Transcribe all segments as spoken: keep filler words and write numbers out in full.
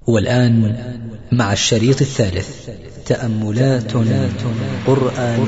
والآن مع الشريط الثالث تأملات قرآن.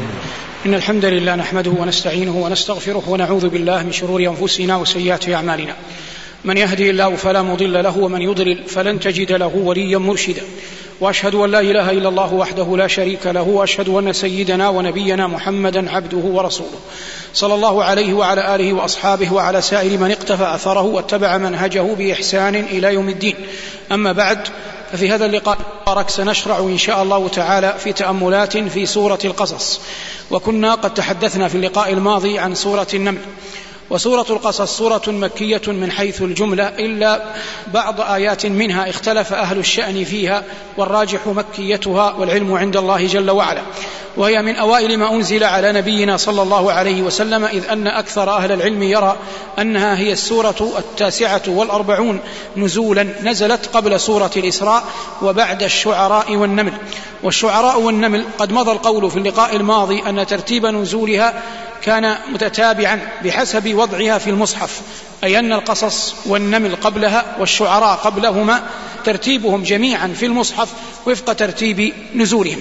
إن الحمد لله نحمده ونستعينه ونستغفره ونعوذ بالله من شرور أنفسنا وسيئات أعمالنا. من يهدي الله فلا مضل له ومن يضلل فلن تجد له وليا مرشدا. وأشهد أن لا إله إلا الله وحده لا شريك له، وأشهد أن سيدنا ونبينا محمدا عبده ورسوله صلى الله عليه وعلى آله وأصحابه وعلى سائر من اقتفى أثره واتبع منهجه بإحسان إلى يوم الدين. أما بعد، ففي هذا اللقاء المبارك سنشرع إن شاء الله تعالى في تأملات في سورة القصص. وكنا قد تحدثنا في اللقاء الماضي عن سورة النمل. وسورة القصص سورة مكية من حيث الجملة، إلا بعض آيات منها اختلف أهل الشأن فيها، والراجح مكيتها والعلم عند الله جل وعلا. وهي من أوائل ما أنزل على نبينا صلى الله عليه وسلم، إذ أن أكثر أهل العلم يرى أنها هي السورة التاسعة والأربعون نزولا، نزلت قبل سورة الإسراء وبعد الشعراء والنمل. والشعراء والنمل قد مضى القول في اللقاء الماضي أن ترتيب نزولها كان متتابعا بحسب وضعها في المصحف، أي أن القصص والنمل قبلها والشعراء قبلهما ترتيبهم جميعا في المصحف وفق ترتيب نزولهم.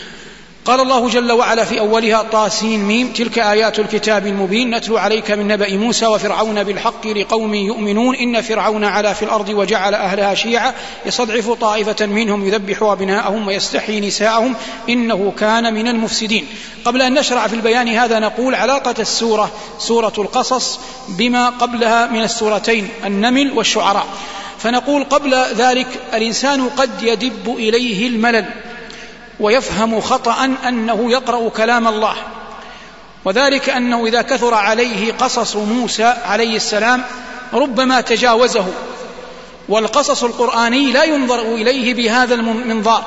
قال الله جل وعلا في أولها: طاسين ميم، تلك آيات الكتاب المبين، نتلو عليك من نبأ موسى وفرعون بالحق لقوم يؤمنون، إن فرعون علا في الأرض وجعل أهلها شيعا يستضعف طائفة منهم يذبح أبناءهم ويستحيي نساءهم إنه كان من المفسدين. قبل أن نشرع في البيان هذا نقول علاقة السورة سورة القصص بما قبلها من السورتين النمل والشعراء. فنقول قبل ذلك الإنسان قد يدب إليه الملل ويفهم خطأ أنه يقرأ كلام الله، وذلك أنه إذا كثر عليه قصص موسى عليه السلام ربما تجاوزه، والقصص القرآني لا ينظر إليه بهذا المنظار.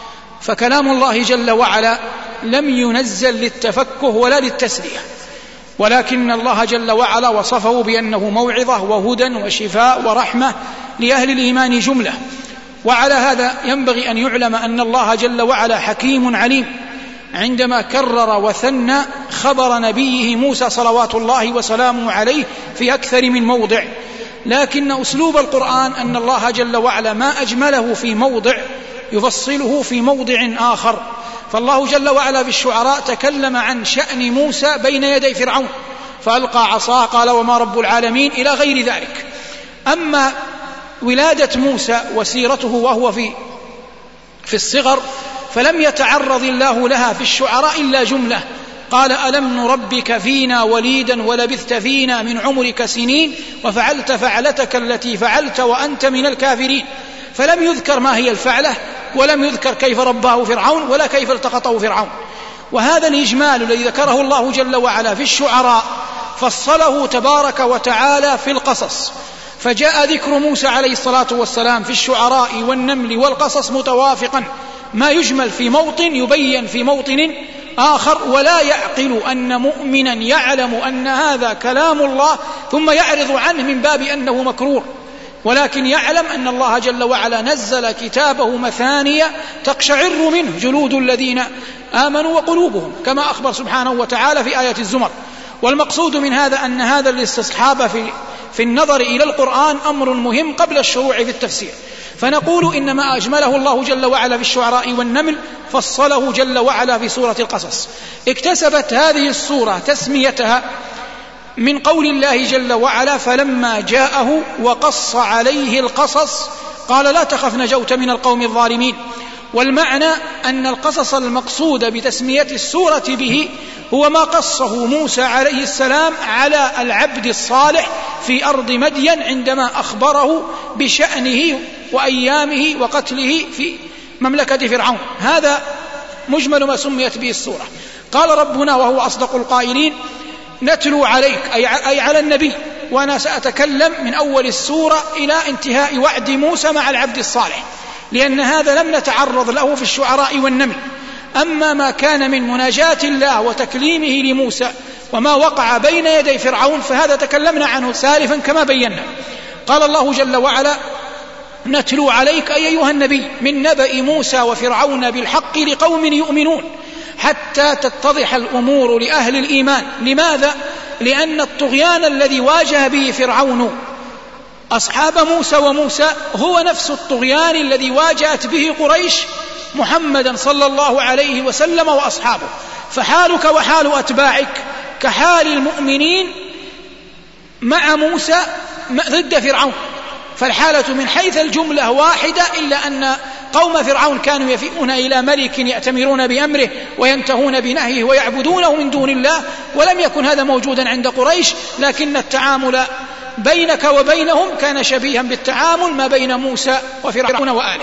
فكلام الله جل وعلا لم ينزل للتفكه ولا للتسلية، ولكن الله جل وعلا وصفه بأنه موعظة وهدى وشفاء ورحمة لأهل الإيمان جملة. وعلى هذا ينبغي أن يعلم أن الله جل وعلا حكيم عليم عندما كرر وثنى خبر نبيه موسى صلوات الله وسلامه عليه في أكثر من موضع، لكن أسلوب القرآن أن الله جل وعلا ما أجمله في موضع يفصله في موضع آخر. فالله جل وعلا في الشعراء تكلم عن شأن موسى بين يدي فرعون فألقى عصاه قال وما رب العالمين إلى غير ذلك. أما ولادة موسى وسيرته وهو في في الصغر فلم يتعرض الله لها في الشعراء إلا جملة، قال ألم نربك فينا وليدا ولبثت فينا من عمرك سنين وفعلت فعلتك التي فعلت وأنت من الكافرين. فلم يذكر ما هي الفعلة، ولم يذكر كيف رباه فرعون ولا كيف التقطه فرعون. وهذا الإجمال الذي ذكره الله جل وعلا في الشعراء فصله تبارك وتعالى في القصص، فجاء ذكر موسى عليه الصلاة والسلام في الشعراء والنمل والقصص متوافقا، ما يجمل في موطن يبين في موطن آخر. ولا يعقل أن مؤمنا يعلم أن هذا كلام الله ثم يعرض عنه من باب أنه مكرور، ولكن يعلم أن الله جل وعلا نزل كتابه مثانية تقشعر منه جلود الذين آمنوا وقلوبهم، كما أخبر سبحانه وتعالى في آية الزمر. والمقصود من هذا أن هذا الاستصحاب في في النظر إلى القرآن أمر مهم قبل الشروع في التفسير. فنقول إنما أجمله الله جل وعلا في الشعراء والنمل فصله جل وعلا في سورة القصص. اكتسبت هذه السورة تسميتها من قول الله جل وعلا فلما جاءه وقص عليه القصص قال لا تخف نجوت من القوم الظالمين. والمعنى أن القصص المقصود بتسمية السورة به هو ما قصه موسى عليه السلام على العبد الصالح في أرض مدين عندما أخبره بشأنه وأيامه وقتله في مملكة فرعون. هذا مجمل ما سميت به السورة. قال ربنا وهو أصدق القائلين نتلو عليك أي على النبي، وأنا سأتكلم من أول السورة إلى انتهاء وعد موسى مع العبد الصالح، لأن هذا لم نتعرض له في الشعراء والنمل. أما ما كان من مناجاة الله وتكليمه لموسى وما وقع بين يدي فرعون فهذا تكلمنا عنه سالفا كما بينا. قال الله جل وعلا نتلو عليك أي أيها النبي من نبأ موسى وفرعون بالحق لقوم يؤمنون، حتى تتضح الأمور لأهل الإيمان. لماذا؟ لأن الطغيان الذي واجه به فرعون أصحاب موسى وموسى هو نفس الطغيان الذي واجهت به قريش محمدا صلى الله عليه وسلم وأصحابه. فحالك وحال أتباعك كحال المؤمنين مع موسى ضد فرعون، فالحالة من حيث الجملة واحدة، إلا أن قوم فرعون كانوا يفئون إلى ملك يأتمرون بأمره وينتهون بنهيه ويعبدونه من دون الله، ولم يكن هذا موجودا عند قريش، لكن التعامل بينك وبينهم كان شبيها بالتعامل ما بين موسى وفرعون وآله.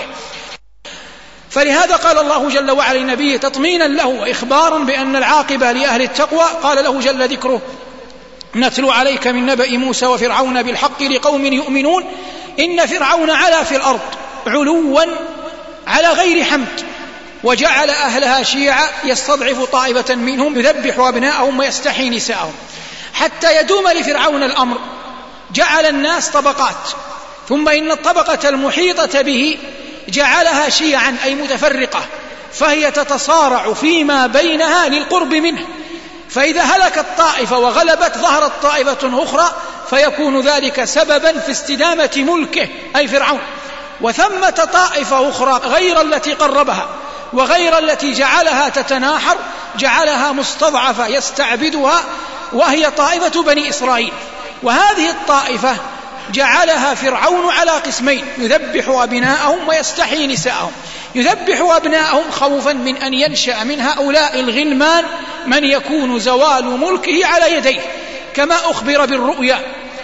فلهذا قال الله جل وعلا لنبيه تطمينا له وإخبارا بأن العاقبة لأهل التقوى، قال له جل ذكره نتلو عليك من نبأ موسى وفرعون بالحق لقوم يؤمنون إن فرعون علا في الأرض علوا على غير حمد وجعل أهلها شيعا يستضعف طائفة منهم يذبح أبناءهم ويستحيي نساءهم حتى يدوم لفرعون الأمر. جعل الناس طبقات، ثم إن الطبقة المحيطة به جعلها شيعا أي متفرقة، فهي تتصارع فيما بينها للقرب منه، فإذا هلكت طائفة وغلبت ظهرت طائفة أخرى فيكون ذلك سببا في استدامة ملكه أي فرعون. وثمة طائفة أخرى غير التي قربها وغير التي جعلها تتناحر، جعلها مستضعفة يستعبدها، وهي طائفة بني إسرائيل. وهذه الطائفة جعلها فرعون على قسمين، يذبح أبناءهم ويستحيي نساءهم. يذبح أبناءهم خوفا من أن ينشأ من هؤلاء الغلمان من يكون زوال ملكه على يديه كما أخبر بالرؤيا.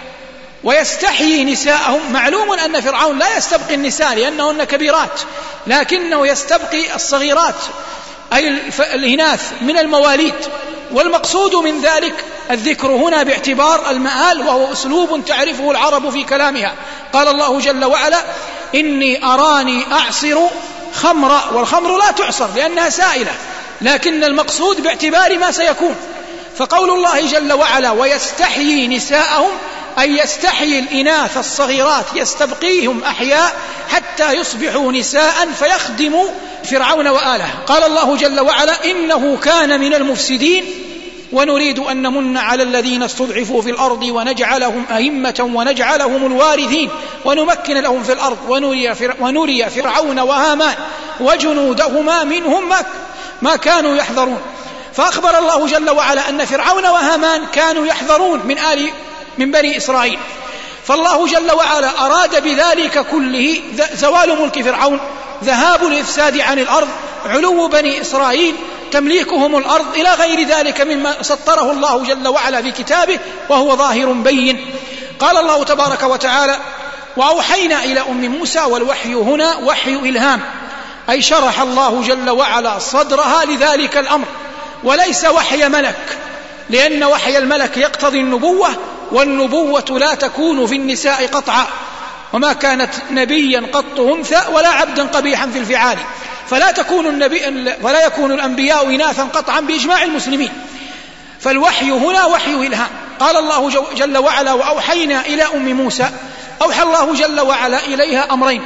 ويستحيي نساءهم، معلوم أن فرعون لا يستبقي النساء لأنهن كبيرات، لكنه يستبقي الصغيرات أي الإناث من المواليد، والمقصود من ذلك الذكر هنا باعتبار المآل، وهو أسلوب تعرفه العرب في كلامها. قال الله جل وعلا إني أراني أعصر خمرا، والخمر لا تعصر لأنها سائلة، لكن المقصود باعتبار ما سيكون. فقول الله جل وعلا ويستحيي نساءهم أي يستحيي الإناث الصغيرات يستبقيهم أحياء حتى يصبحوا نساء فيخدموا فرعون وآله. قال الله جل وعلا إنه كان من المفسدين ونريد أن نمن على الذين استضعفوا في الأرض ونجعلهم أئمة ونجعلهم الوارثين ونمكن لهم في الأرض ونري, فر... ونري فرعون وهامان وجنودهما منهم ما... ما كانوا يحذرون. فأخبر الله جل وعلا أن فرعون وهامان كانوا يحذرون من آل من بني إسرائيل، فالله جل وعلا أراد بذلك كله زوال ملك فرعون، ذهاب الإفساد عن الأرض، علو بني إسرائيل، تمليكهم الأرض، إلى غير ذلك مما سطره الله جل وعلا في كتابه وهو ظاهر بين. قال الله تبارك وتعالى وأوحينا إلى أم موسى، والوحي هنا وحي إلهام، أي شرح الله جل وعلا صدرها لذلك الأمر، وليس وحي ملك، لأن وحي الملك يقتضي النبوة، والنبوة لا تكون في النساء قطعا، وما كانت نبيا قط أنثى ولا عبدا قبيحا في الفعال، فلا تكون النبي ولا يكون الأنبياء إناثا قطعا بإجماع المسلمين. فالوحي هنا وحي إلهام. قال الله جل وعلا وأوحينا إلى أم موسى، أوحى الله جل وعلا إليها أمرين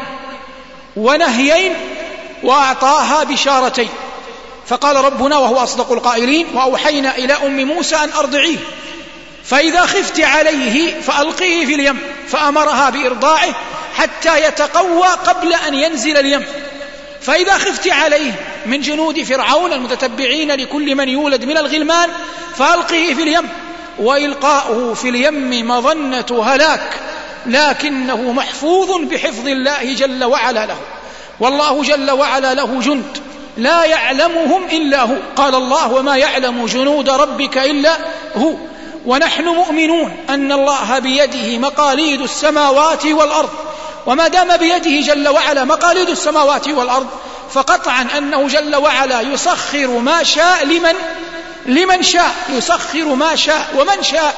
ونهيين وأعطاها بشارتين. فقال ربنا وهو أصدق القائلين وأوحينا إلى أم موسى أن أرضعيه فإذا خفت عليه فألقيه في اليم، فأمرها بإرضاعه حتى يتقوى قبل أن ينزل اليم. فإذا خفت عليه من جنود فرعون المتتبعين لكل من يولد من الغلمان فألقيه في اليم، وإلقاؤه في اليم مظنة هلاك، لكنه محفوظ بحفظ الله جل وعلا له، والله جل وعلا له جند لا يعلمهم إلا هو. قال الله وما يعلم جنود ربك إلا هو. ونحن مؤمنون أن الله بيده مقاليد السماوات والأرض، وما دام بيده جل وعلا مقاليد السماوات والأرض فقطعا أنه جل وعلا يسخر ما شاء لمن لمن شاء، يسخر ما شاء ومن شاء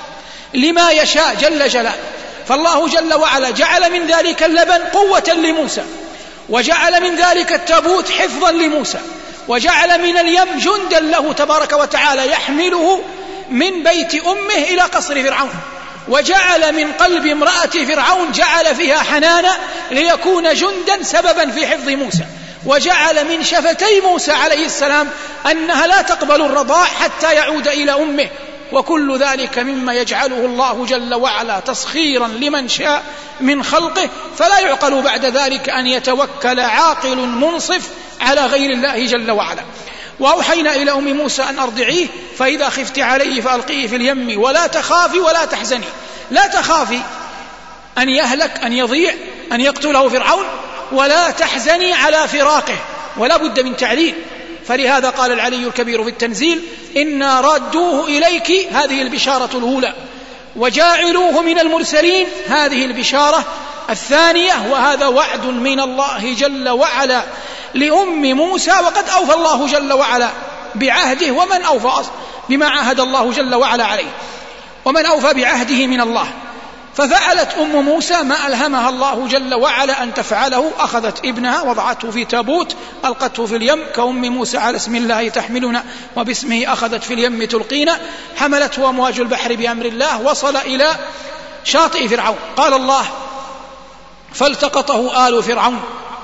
لما يشاء جل جلاله. فالله جل وعلا جعل من ذلك اللبن قوة لموسى، وجعل من ذلك التابوت حفظا لموسى، وجعل من اليم جندا له تبارك وتعالى يحمله من بيت أمه إلى قصر فرعون، وجعل من قلب امرأة فرعون جعل فيها حنانا ليكون جندا سببا في حفظ موسى، وجعل من شفتي موسى عليه السلام أنها لا تقبل الرضاع حتى يعود إلى أمه وكل ذلك مما يجعله الله جل وعلا تسخيرا لمن شاء من خلقه، فلا يعقل بعد ذلك أن يتوكل عاقل منصف على غير الله جل وعلا. وأوحينا إلى أم موسى أن أرضعيه فإذا خفت عليه فألقيه في اليم ولا تخافي ولا تحزني. لا تخافي أن يهلك، أن يضيع، أن يقتله فرعون، ولا تحزني على فراقه، ولا بد من تعليل. فلهذا قال العلي الكبير في التنزيل: إنا رادوه إليك، هذه البشارة الأولى، وجاعلوه من المرسلين، هذه البشارة الثانية. وهذا وعد من الله جل وعلا لأم موسى، وقد أوفى الله جل وعلا بعهده. ومن أوفى بما عاهد الله جل وعلا عليه؟ ومن أوفى بعهده من الله؟ ففعلت أم موسى ما ألهمها الله جل وعلا أن تفعله. أخذت ابنها وضعته في تابوت، ألقته في اليم كأم موسى على اسم الله تحملنا وباسمه أخذت في اليم تلقينا، حملته أمواج البحر بأمر الله، وصل إلى شاطئ فرعون. قال الله: فالتقطه آل فرعون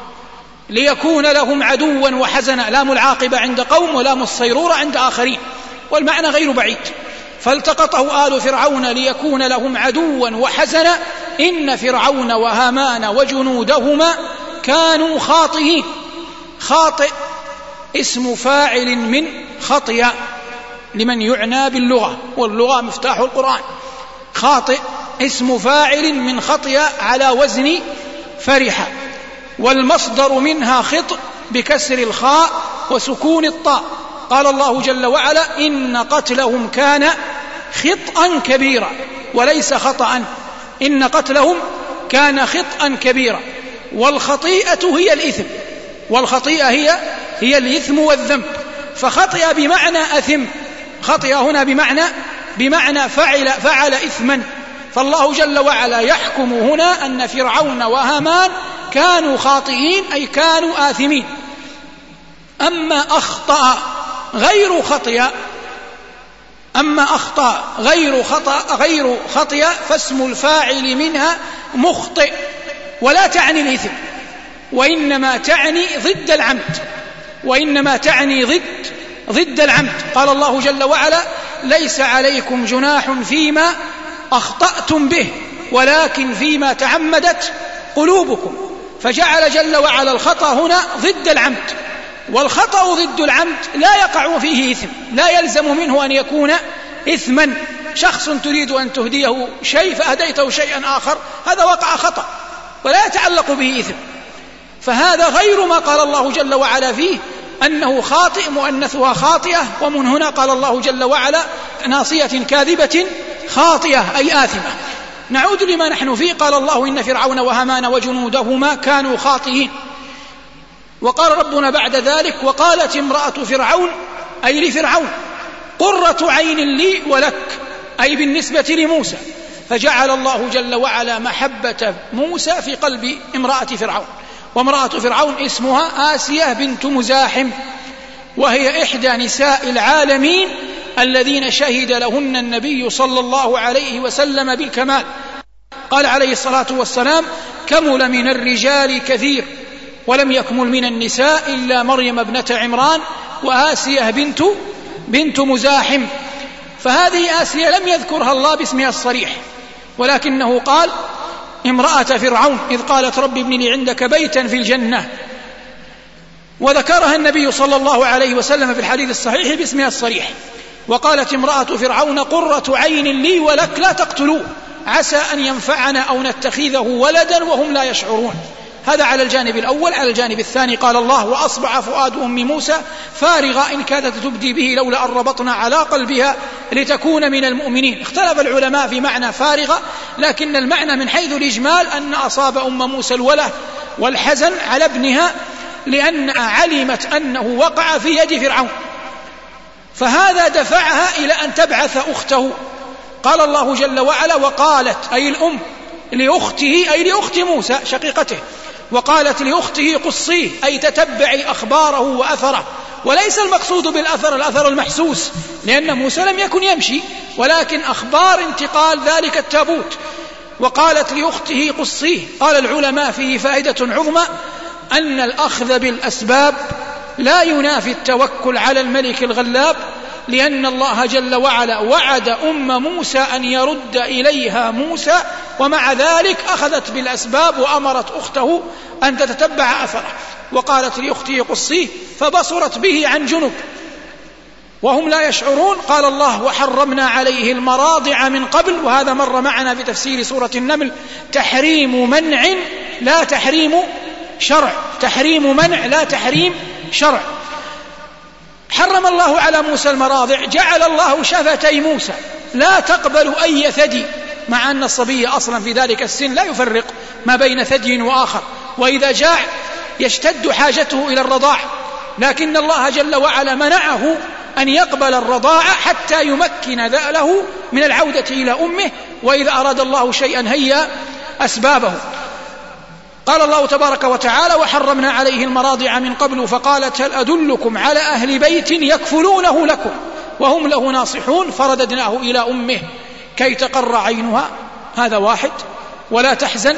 ليكون لهم عدوا وحزنا. لام العاقبة عند قوم ولام الصيرورة عند آخرين، والمعنى غير بعيد. فالتقطه آل فرعون ليكون لهم عدوا وحزنا إن فرعون وهامان وجنودهما كانوا خاطئين. خاطئ اسم فاعل من خطئ لمن يعنى باللغة، واللغة مفتاح القرآن. خاطئ اسم فاعل من خطئ على وزن فرح، والمصدر منها خطأ بكسر الخاء وسكون الطاء. قال الله جل وعلا: إن قتلهم كان خطأ كبيرا، وليس خطأ. إن قتلهم كان خطأ كبيرا. والخطيئة هي الإثم، والخطيئة هي هي الإثم والذنب. فخطئ بمعنى أثم، خطئ هنا بمعنى بمعنى فعل فعل إثما. فالله جل وعلا يحكم هنا أن فرعون وهامان كانوا خاطئين، أي كانوا آثمين. أما أخطأ غير خطئ أما أخطأ غير خطأ غير خطئ فاسم الفاعل منها مخطئ، ولا تعني الإثم، وإنما تعني ضد العمد، وإنما تعني ضد ضد العمد. قال الله جل وعلا: ليس عليكم جناح فيما أخطأتم به ولكن فيما تعمدت قلوبكم. فجعل جل وعلا الخطأ هنا ضد العمد، والخطأ ضد العمد لا يقع فيه إثم، لا يلزم منه أن يكون إثما. شخص تريد أن تهديه شيء فأهديته شيئا آخر، هذا وقع خطأ ولا يتعلق به إثم. فهذا غير ما قال الله جل وعلا فيه أنه خاطئ، مؤنثها خاطئة. ومن هنا قال الله جل وعلا: ناصية كاذبة خاطئة، أي آثمة. نعود لما نحن فيه. قال الله: إن فرعون وهامان وجنودهما كانوا خاطئين. وقال ربنا بعد ذلك: وقالت امرأة فرعون، أي لفرعون: قرة عين لي ولك، أي بالنسبة لموسى. فجعل الله جل وعلا محبة موسى في قلب امرأة فرعون. وامرأة فرعون اسمها آسية بنت مزاحم، وهي إحدى نساء العالمين الذين شهد لهن النبي صلى الله عليه وسلم بالكمال. قال عليه الصلاة والسلام: كمل من الرجال كثير ولم يكمل من النساء إلا مريم ابنة عمران وآسية بنت بنت مزاحم. فهذه آسية لم يذكرها الله باسمها الصريح، ولكنه قال: امرأة فرعون إذ قالت رب ابن لي عندك بيتا في الجنة. وذكرها النبي صلى الله عليه وسلم في الحديث الصحيح باسمها الصريح. وقالت امرأة فرعون: قرة عين لي ولك لا تقتلوه عسى أن ينفعنا أو نتخذه ولدا وهم لا يشعرون. هذا على الجانب الأول. على الجانب الثاني قال الله: وأصبح فؤاد أم موسى فارغا إن كادت تبدي به لولا أن ربطنا على قلبها لتكون من المؤمنين. اختلف العلماء في معنى فارغة، لكن المعنى من حيث الإجمال أن أصاب أم موسى الوله والحزن على ابنها لأن علمت أنه وقع في يد فرعون، فهذا دفعها إلى أن تبعث أخته. قال الله جل وعلا: وقالت، أي الأم، لأخته، أي لأخت موسى شقيقته، وقالت لأخته: قصيه، أي تتبعي أخباره وأثره. وليس المقصود بالأثر الأثر المحسوس، لأن موسى لم يكن يمشي، ولكن أخبار انتقال ذلك التابوت. وقالت لأخته: قصيه. قال العلماء فيه فائدة عظمى، أن الأخذ بالأسباب لا ينافي التوكل على الملك الغلاب، لأن الله جل وعلا وعد أم موسى أن يرد إليها موسى، ومع ذلك أخذت بالأسباب وأمرت أخته أن تتتبع أثره، وقالت لأخته قصيه فبصرت به عن جنب وهم لا يشعرون. قال الله وحرمنا عليه المراضع من قبل، وهذا مر معنا في تفسير سورة النمل، تحريم منع لا تحريم شرع، تحريم منع لا تحريم شرع. حرم الله على موسى المراضع، جعل الله شفتي موسى لا تقبل أي ثدي، مع أن الصبي أصلا في ذلك السن لا يفرق ما بين ثدي وآخر، وإذا جاع يشتد حاجته إلى الرضاع، لكن الله جل وعلا منعه أن يقبل الرضاعة حتى يمكن ذأله من العودة إلى أمه، وإذا أراد الله شيئا هيا أسبابه. قال الله تبارك وتعالى وحرمنا عليه المراضع من قبل فقالت هل أدلكم على أهل بيت يكفلونه لكم وهم له ناصحون فرددناه إلى أمه كي تقر عينها، هذا واحد، ولا تحزن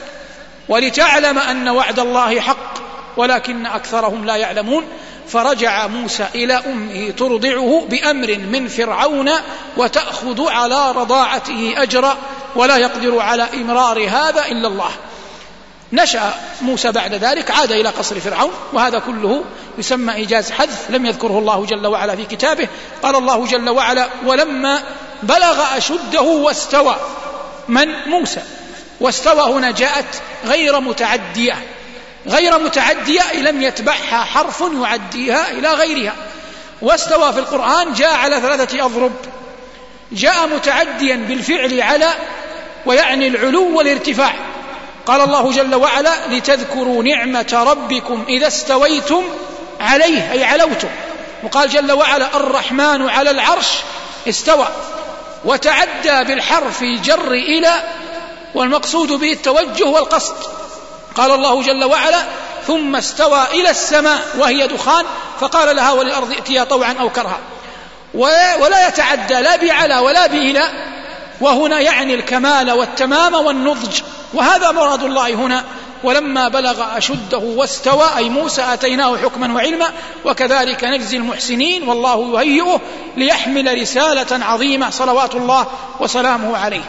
ولتعلم أن وعد الله حق ولكن أكثرهم لا يعلمون. فرجع موسى إلى أمه ترضعه بأمر من فرعون وتأخذ على رضاعته أجرا ولا يقدر على إمرار هذا إلا الله. نشأ موسى بعد ذلك، عاد إلى قصر فرعون، وهذا كله يسمى إيجاز حذف لم يذكره الله جل وعلا في كتابه. قال الله جل وعلا ولما بلغ أشده واستوى، من؟ موسى. واستوى هنا جاءت غير متعدية، غير متعدية لم يتبعها حرف يعديها إلى غيرها. واستوى في القرآن جاء على ثلاثة أضرب، جاء متعديا بالفعل على ويعني العلو والارتفاع. قال الله جل وعلا لتذكروا نعمة ربكم إذا استويتم عليه أي علوتم، وقال جل وعلا الرحمن على العرش استوى، وتعدى بالحرف جر إلى والمقصود به التوجه والقصد. قال الله جل وعلا ثم استوى إلى السماء وهي دخان فقال لها وللأرض ائتيا طوعا أو كرها، ولا يتعدى لا بعلى ولا بإلى، وهنا يعني الكمال والتمام والنضج، وهذا مراد الله هنا. ولما بلغ أشده واستوى أي موسى آتيناه حكما وعلما وكذلك نجزي المحسنين والله يهيئه ليحمل رسالة عظيمة صلوات الله وسلامه عليه.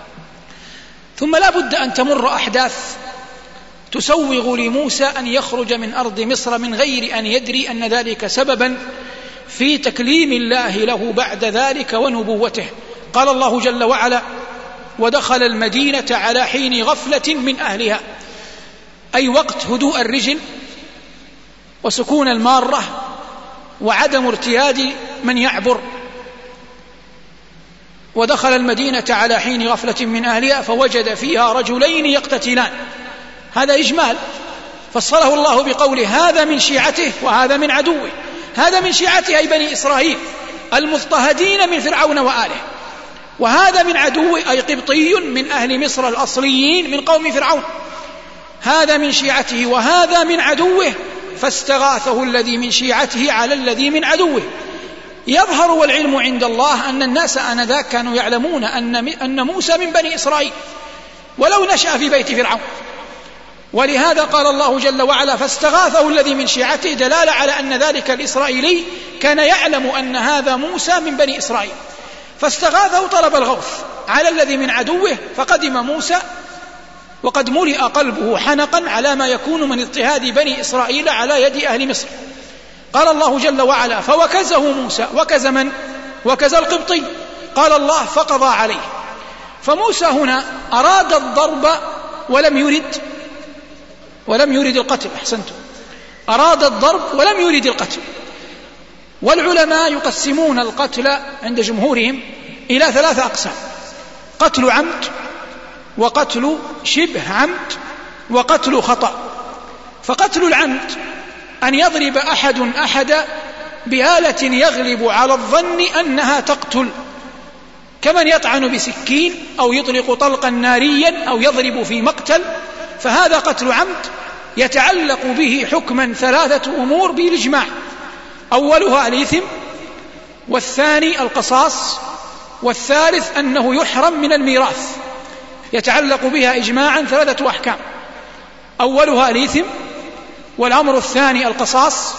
ثم لا بد أن تمر أحداث تسوغ لموسى أن يخرج من أرض مصر من غير أن يدري أن ذلك سببا في تكليم الله له بعد ذلك ونبوته. قال الله جل وعلا ودخل المدينة على حين غفلة من أهلها، أي وقت هدوء الرجل وسكون المارة وعدم ارتياد من يعبر. ودخل المدينة على حين غفلة من أهلها فوجد فيها رجلين يقتتلان، هذا إجمال فصله الله بقوله هذا من شيعته وهذا من عدوه. هذا من شيعته أي بني إسرائيل المضطهدين من فرعون وآله، وهذا من عدوه أي قبطي من أهل مصر الأصليين من قوم فرعون. هذا من شيعته وهذا من عدوه فاستغاثه الذي من شيعته على الذي من عدوه. يظهر والعلم عند الله أن الناس آنذاك كانوا يعلمون أن موسى من بني إسرائيل ولو نشأ في بيت فرعون، ولهذا قال الله جل وعلا فاستغاثه الذي من شيعته، دلالة على أن ذلك الإسرائيلي كان يعلم أن هذا موسى من بني إسرائيل، فاستغاثه طلب الغوث على الذي من عدوه. فقدم موسى وقد ملئ قلبه حنقا على ما يكون من اضطهاد بني إسرائيل على يد أهل مصر. قال الله جل وعلا فوكزه موسى، وكز من؟ وكز القبطي. قال الله فقضى عليه. فموسى هنا أراد الضرب ولم يرد ولم يرد القتل، أحسنتم، أراد الضرب ولم يرد القتل. والعلماء يقسمون القتل عند جمهورهم إلى ثلاثة أقسام: قتل عمد، وقتل شبه عمد، وقتل خطأ. فقتل العمد أن يضرب أحد أحد بآلة يغلب على الظن أنها تقتل، كمن يطعن بسكين أو يطلق طلقا ناريا أو يضرب في مقتل، فهذا قتل عمد يتعلق به حكما ثلاثة أمور بالإجماع: أولها الإثم، والثاني القصاص، والثالث أنه يحرم من الميراث، يتعلق بها إجماعا ثلاثة أحكام: أولها الإثم، والأمر الثاني القصاص،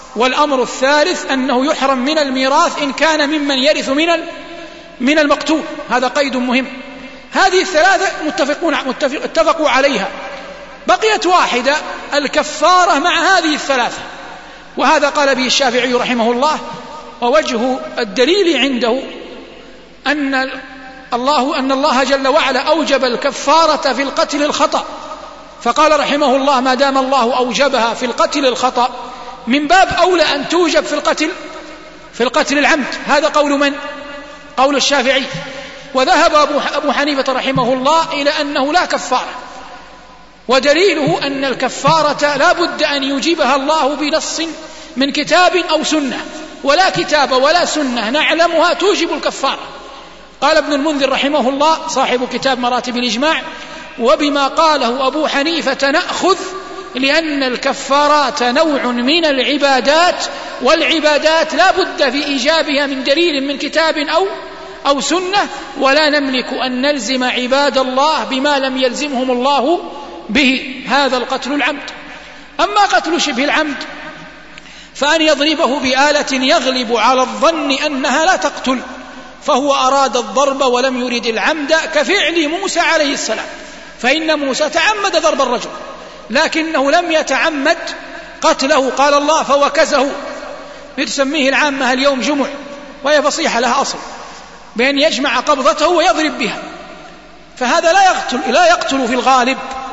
والأمر الثالث أنه يحرم من الميراث إن كان ممن يرث من من المقتول. هذا قيد مهم. هذه الثلاثة متفقون متفق اتفقوا عليها. بقيت واحدة، الكفارة مع هذه الثلاثة، وهذا قال به الشافعي رحمه الله، ووجه الدليل عنده أن الله أن الله جل وعلا أوجب الكفارة في القتل الخطأ، فقال رحمه الله ما دام الله أوجبها في القتل الخطأ من باب أولى أن توجب في القتل في القتل العمد. هذا قول من؟ قول الشافعي. وذهب أبو حنيفة رحمه الله إلى أنه لا كفارة، ودليله أن الكفارة لا بد أن يجيبها الله بنص من كتاب أو سنة، ولا كتاب ولا سنة نعلمها توجب الكفارة. قال ابن المنذر رحمه الله صاحب كتاب مراتب الإجماع: وبما قاله أبو حنيفة نأخذ، لأن الكفارات نوع من العبادات، والعبادات لا بد في إيجابها من دليل من كتاب أو أو سنة، ولا نملك أن نلزم عباد الله بما لم يلزمهم الله به. هذا القتل العمد. أما قتل شبه العمد فأن يضربه بآلة يغلب على الظن أنها لا تقتل، فهو أراد الضرب ولم يرد العمد، كفعل موسى عليه السلام، فإن موسى تعمد ضرب الرجل لكنه لم يتعمد قتله. قال الله فوكزه، نسميه العامة اليوم جمع، وهي فصيحة لها أصل، بأن يجمع قبضته ويضرب بها، فهذا لا يقتل لا يقتل في الغالب.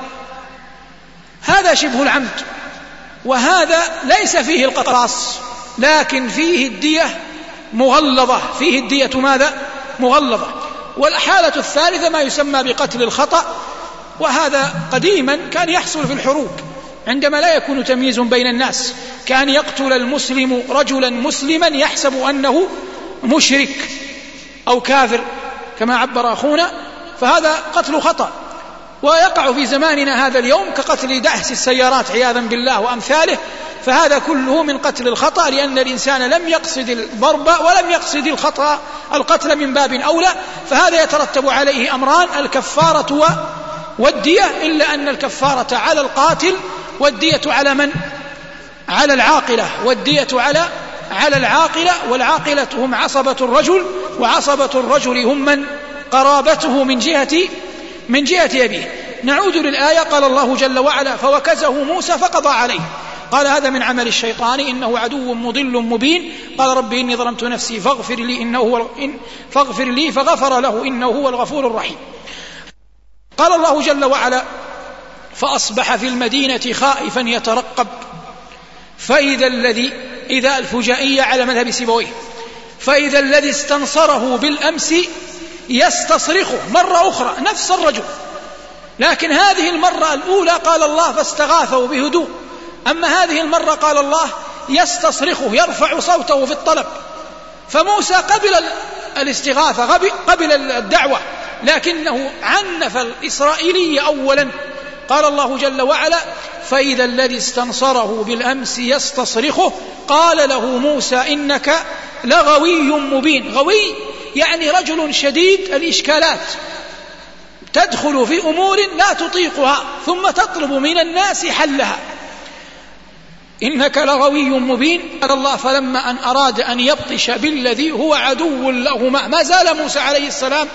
هذا شبه العمد، وهذا ليس فيه القصاص، لكن فيه الدية مغلظة، فيه الدية ماذا؟ مغلظة. والحالة الثالثة ما يسمى بقتل الخطأ، وهذا قديما كان يحصل في الحروب عندما لا يكون تمييز بين الناس، كان يقتل المسلم رجلا مسلما يحسب أنه مشرك أو كافر كما عبر أخونا، فهذا قتل خطأ. ويقع في زماننا هذا اليوم كقتل دعس السيارات عياذا بالله وأمثاله، فهذا كله من قتل الخطأ، لأن الإنسان لم يقصد الضرب ولم يقصد الخطأ القتل من باب أولى، فهذا يترتب عليه أمران: الكفارة والدية، إلا أن الكفارة على القاتل والدية على من؟ على العاقلة، والدية على على العاقلة، والعاقلة هم عصبة الرجل، وعصبة الرجل هم من؟ قرابته من جهة من جهة أبيه. نعود للآية. قال الله جل وعلا فوكزه موسى فقضى عليه، قال هذا من عمل الشيطان إنه عدو مضل مبين، قال رب إني ظلمت نفسي فاغفر لي إنه هو فاغفر لي فغفر له إنه هو الغفور الرحيم. قال الله جل وعلا فأصبح في المدينة خائفا يترقب، فإذا الذي إذا الفجائية على مذهب سيبويه، فإذا الذي استنصره بالأمس يستصرخه مرة أخرى نفس الرجل، لكن هذه المرة الأولى قال الله فاستغاثه بهدوء، أما هذه المرة قال الله يستصرخه يرفع صوته في الطلب. فموسى قبل الاستغاثة قبل الدعوة، لكنه عنف الإسرائيلي أولا. قال الله جل وعلا فإذا الذي استنصره بالأمس يستصرخه قال له موسى إنك لغوي مبين. غوي يعني رجل شديد الإشكالات، تدخل في أمور لا تطيقها ثم تطلب من الناس حلها. إنك لغوي مبين. قال الله فلما أن أراد أن يبطش بالذي هو عدو لهما، ما زال موسى عليه السلام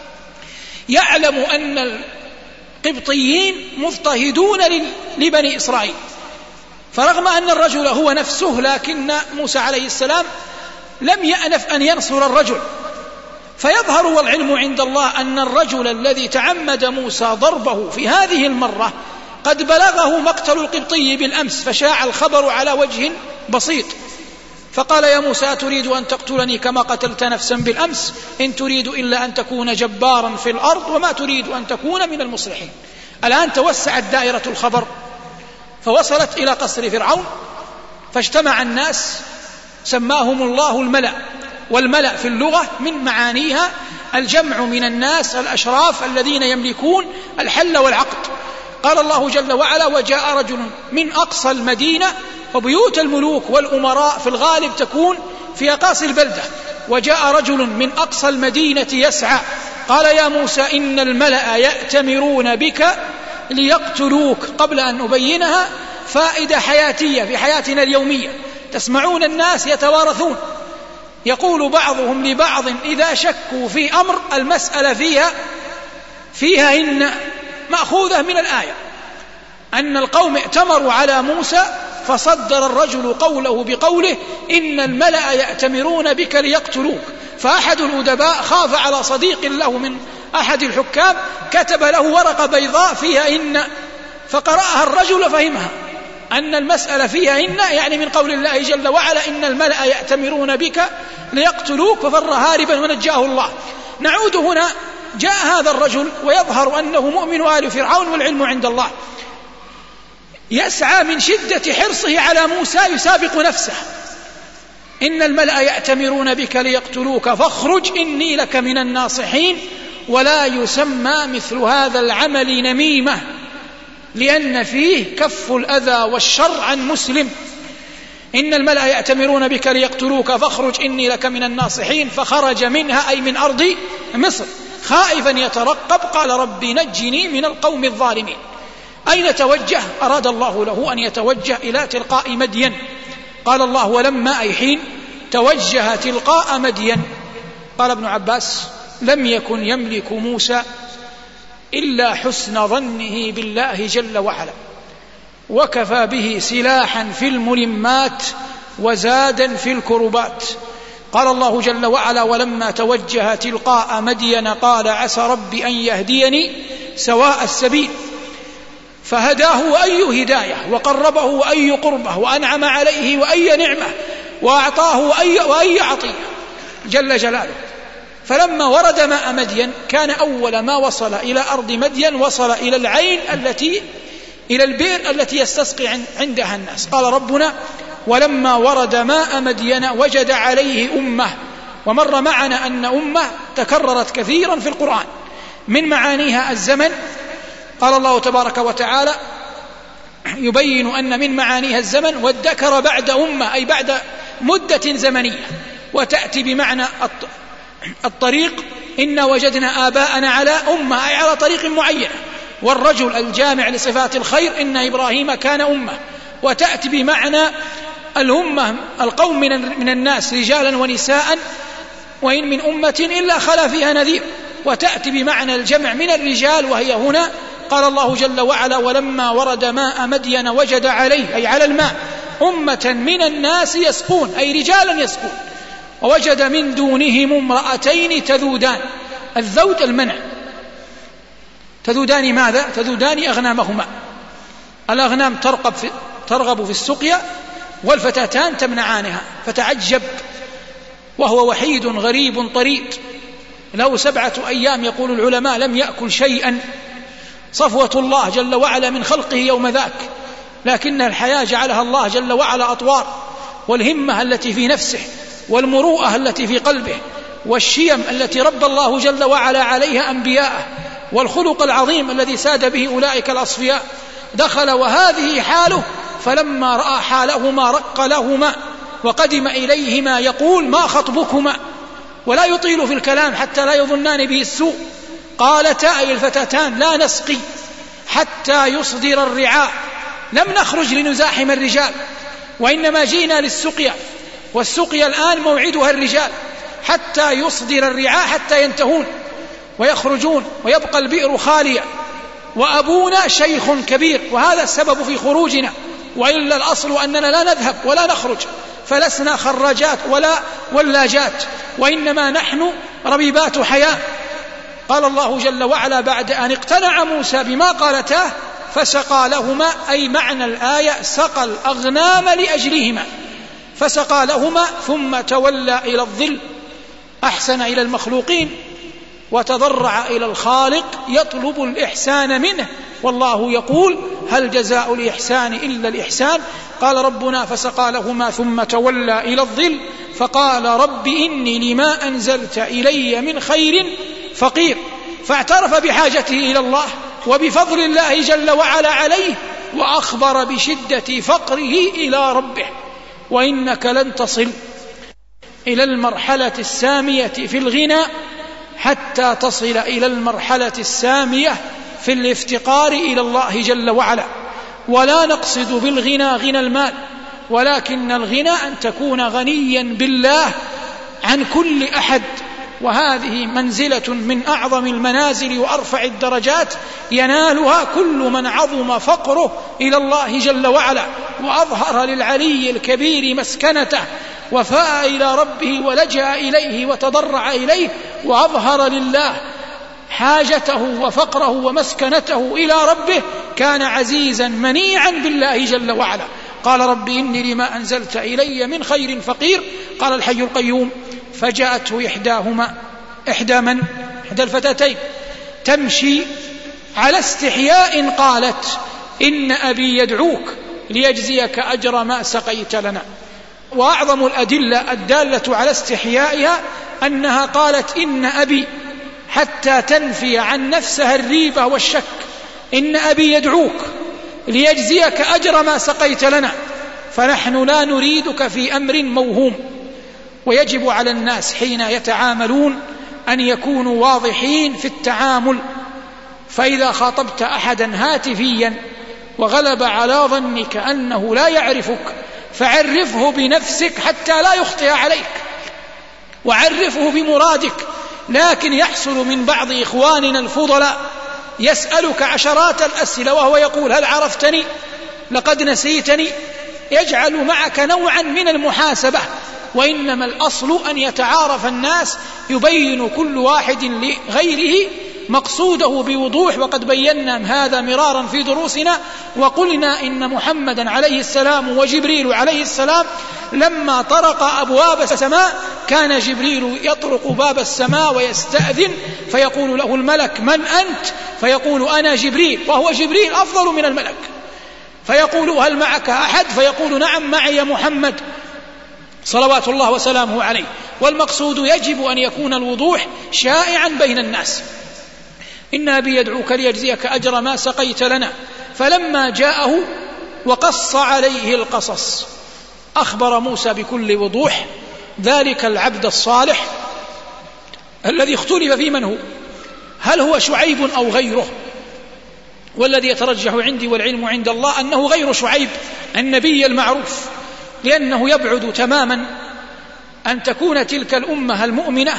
يعلم أن القبطيين مضطهدون لبني إسرائيل، فرغم أن الرجل هو نفسه، لكن موسى عليه السلام لم يأنف أن ينصر الرجل. فيظهر والعلم عند الله أن الرجل الذي تعمد موسى ضربه في هذه المرة قد بلغه مقتل القبطي بالأمس، فشاع الخبر على وجه بسيط، فقال يا موسى تريد أن تقتلني كما قتلت نفسا بالأمس؟ إن تريد إلا أن تكون جبارا في الأرض وما تريد أن تكون من المصلحين. الآن توسعت دائرة الخبر فوصلت إلى قصر فرعون، فاجتمع الناس، سماهم الله الملأ، والملأ في اللغة من معانيها الجمع من الناس الأشراف الذين يملكون الحل والعقد. قال الله جل وعلا وجاء رجل من أقصى المدينة، وبيوت الملوك والأمراء في الغالب تكون في أقاصي البلدة، وجاء رجل من أقصى المدينة يسعى قال يا موسى إن الملأ يأتمرون بك ليقتلوك. قبل أن أبينها فائدة حياتية في حياتنا اليومية، تسمعون الناس يتوارثون، يقول بعضهم لبعض إذا شكوا في أمر المسألة فيها فيها إن مأخوذة من الآية، أن القوم ائتمروا على موسى فصدر الرجل قوله بقوله إن الملأ يأتمرون بك ليقتلوك، فأحد الأدباء خاف على صديق له من أحد الحكام كتب له ورقة بيضاء فيها إن، فقرأها الرجل فهمها أن المسألة فيها إن يعني من قول الله جل وعلا إن الملأ يأتمرون بك ليقتلوك، ففر هاربا ونجاه الله. نعود هنا، جاء هذا الرجل ويظهر أنه مؤمن آل فرعون والعلم عند الله، يسعى من شدة حرصه على موسى يسابق نفسه، إن الملأ يأتمرون بك ليقتلوك فاخرج إني لك من الناصحين. ولا يسمى مثل هذا العمل نميمة، لأن فيه كف الأذى والشر عن مسلم. إن الملأ يأتمرون بك ليقتلوك فاخرج إني لك من الناصحين، فخرج منها أي من أرض مصر خائفا يترقب، قال رب نجني من القوم الظالمين. أين توجه؟ أراد الله له أن يتوجه إلى تلقاء مدين، قال الله ولما أي حين توجه تلقاء مدين. قال ابن عباس لم يكن يملك موسى إلا حسن ظنه بالله جل وعلا، وكفى به سلاحا في الملمات وزادا في الكربات. قال الله جل وعلا ولما توجه تلقاء مدين قال عسى ربي أن يهديني سواء السبيل، فهداه وأي هداية، وقربه وأي قربه، وأنعم عليه وأي نعمة، وأعطاه وأي, وأي عطية جل جلاله. فلما ورد ماء مدين كان أول ما وصل إلى أرض مدين وصل إلى العين التي إلى البئر التي يستسقي عندها الناس. قال ربنا ولما ورد ماء مدين وجد عليه أمة، ومر معنا أن أمة تكررت كثيرا في القرآن، من معانيها الزمن. قال الله تبارك وتعالى يبين أن من معانيها الزمن، والذكر بعد أمة أي بعد مدة زمنية، وتأتي بمعنى الطريق إنا وجدنا آباءنا على أمة أي على طريق معينة، والرجل الجامع لصفات الخير إن إبراهيم كان أمة، وتأتي بمعنى الأمة القوم من الناس رجالا ونساء، وإن من أمة إلا خلا فيها نذير، وتأتي بمعنى الجمع من الرجال وهي هنا. قال الله جل وعلا ولما ورد ماء مدين وجد عليه أي على الماء أمة من الناس يسقون أي رجالا يسقون، ووجد من دونهم امرأتين تذودان. الذود المنع، تذودان ماذا؟ تذودان أغنامهما، الأغنام ترغب في, ترغب في السقيا، والفتاتان تمنعانها، فتعجب وهو وحيد غريب طريد له سبعة أيام يقول العلماء لم يأكل شيئا، صفوة الله جل وعلا من خلقه يوم ذاك، لكن الحياة جعلها الله جل وعلا أطوار، والهمة التي في نفسه، والمروءة التي في قلبه، والشيم التي رب الله جل وعلا عليها أنبياءه، والخلق العظيم الذي ساد به أولئك الأصفياء. دخل وهذه حاله، فلما رأى حالهما رق لهما وقدم إليهما يقول ما خطبكما، ولا يطيل في الكلام حتى لا يظنان به السوء. قالتا أي الفتاتان لا نسقي حتى يصدر الرعاء، لم نخرج لنزاحم الرجال، وإنما جئنا للسقيا، والسقيا الآن موعدها الرجال، حتى يصدر الرعاء حتى ينتهون ويخرجون ويبقى البئر خالية، وأبونا شيخ كبير، وهذا السبب في خروجنا، وإلا الأصل أننا لا نذهب ولا نخرج، فلسنا خراجات ولا ولاجات، وإنما نحن ربيبات حياة. قال الله جل وعلا بعد أن اقتنع موسى بما قالتاه فسقى لهما، أي معنى الآية سقى الأغنام لأجلهما، فسقى لهما ثم تولى إلى الظل، أحسن إلى المخلوقين وتضرع إلى الخالق يطلب الإحسان منه، والله يقول هل جزاء الإحسان إلا الإحسان. قال ربنا فسقى لهما ثم تولى إلى الظل فقال رب إني لما أنزلت إلي من خير فقير، فاعترف بحاجته إلى الله وبفضل الله جل وعلا عليه، وأخبر بشدة فقره إلى ربه. وإنك لن تصل إلى المرحلة السامية في الغنى حتى تصل إلى المرحلة السامية في الافتقار إلى الله جل وعلا. ولا نقصد بالغنى غنى المال، ولكن الغنى أن تكون غنيا بالله عن كل أحد، وهذه منزلة من أعظم المنازل وأرفع الدرجات ينالها كل من عظم فقره إلى الله جل وعلا، وأظهر للعلي الكبير مسكنته، وفاء إلى ربه ولجأ إليه وتضرع إليه، وأظهر لله حاجته وفقره ومسكنته إلى ربه، كان عزيزا منيعا بالله جل وعلا. قال رب إني لما أنزلت إلي من خير فقير. قال الحي القيوم فجاءته إحداهما إحدى من؟ إحدى الفتاتين تمشي على استحياء قالت إن أبي يدعوك ليجزيك أجر ما سقيت لنا. وأعظم الأدلة الدالة على استحيائها أنها قالت إن أبي، حتى تنفي عن نفسها الريبة والشك. إن أبي يدعوك ليجزيك أجر ما سقيت لنا، فنحن لا نريدك في أمر موهوم. ويجب على الناس حين يتعاملون أن يكونوا واضحين في التعامل، فإذا خاطبت أحدا هاتفيا وغلب على ظنك أنه لا يعرفك فعرفه بنفسك حتى لا يخطئ عليك، وعرفه بمرادك. لكن يحصل من بعض إخواننا الفضلاء يسألك عشرات الأسئلة وهو يقول هل عرفتني؟ لقد نسيتني؟ يجعل معك نوعا من المحاسبة. وإنما الأصل أن يتعارف الناس، يبين كل واحد لغيره مقصوده بوضوح. وقد بينا هذا مرارا في دروسنا، وقلنا إن محمدا عليه السلام وجبريل عليه السلام لما طرق أبواب السماء كان جبريل يطرق باب السماء ويستأذن، فيقول له الملك من أنت؟ فيقول أنا جبريل، وهو جبريل أفضل من الملك. فيقول هل معك أحد؟ فيقول نعم معي محمد صلوات الله وسلامه عليه. والمقصود يجب أن يكون الوضوح شائعا بين الناس. إن أبي يدعوك ليجزيك أجر ما سقيت لنا. فلما جاءه وقص عليه القصص أخبر موسى بكل وضوح ذلك العبد الصالح الذي اختلف في من هو، هل هو شعيب أو غيره؟ والذي يترجح عندي والعلم عند الله أنه غير شعيب النبي المعروف، لأنه يبعد تماما أن تكون تلك الأمة المؤمنة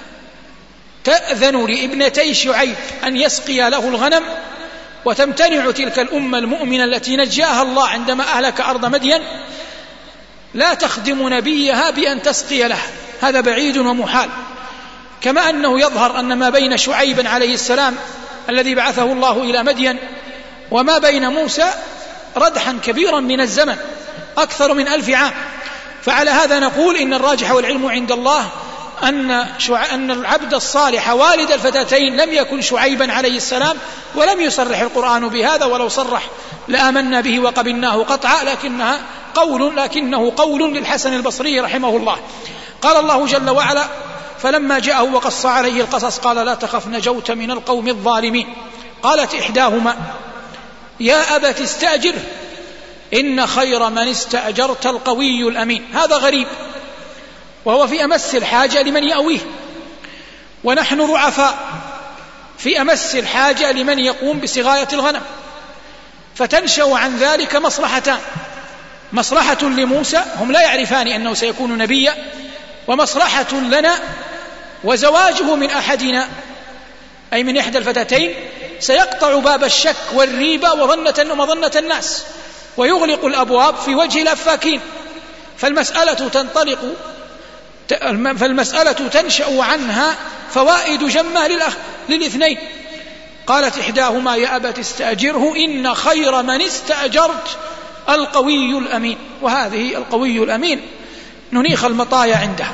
تأذن لابنتي شعيب أن يسقي له الغنم، وتمتنع تلك الأمة المؤمنة التي نجاها الله عندما أهلك أرض مدين لا تخدم نبيها بأن تسقي له. هذا بعيد ومحال. كما أنه يظهر أن ما بين شعيب عليه السلام الذي بعثه الله إلى مدين وما بين موسى ردحا كبيرا من الزمن، أكثر من ألف عام. فعلى هذا نقول إن الراجح والعلم عند الله أن, شع... أن العبد الصالح والد الفتاتين لم يكن شعيبا عليه السلام، ولم يصرح القرآن بهذا، ولو صرح لآمنا به وقبلناه قطعا، لكنها قول لكنه قول للحسن البصري رحمه الله. قال الله جل وعلا فلما جاءه وقص عليه القصص قال لا تخف نجوت من القوم الظالمين. قالت إحداهما يا أبت استأجره إن خير من استأجرت القوي الأمين. هذا غريب، وهو في أمس الحاجة لمن يأويه، ونحن رعفاء في أمس الحاجة لمن يقوم بسغاية الغنم. فتنشأ عن ذلك مصلحتان: مصلحة لموسى، هم لا يعرفان أنه سيكون نبيا، ومصلحة لنا، وزواجه من أحدنا أي من إحدى الفتاتين سيقطع باب الشك والريبة وظنة ومظنة الناس، ويغلق الأبواب في وجه الأفاكين. فالمسألة تنطلق فالمسألة تنشأ عنها فوائد جمة للاثنين. قالت إحداهما يا أبت استأجره إن خير من استأجرت القوي الأمين. وهذه القوي الأمين ننيخ المطايا عنده.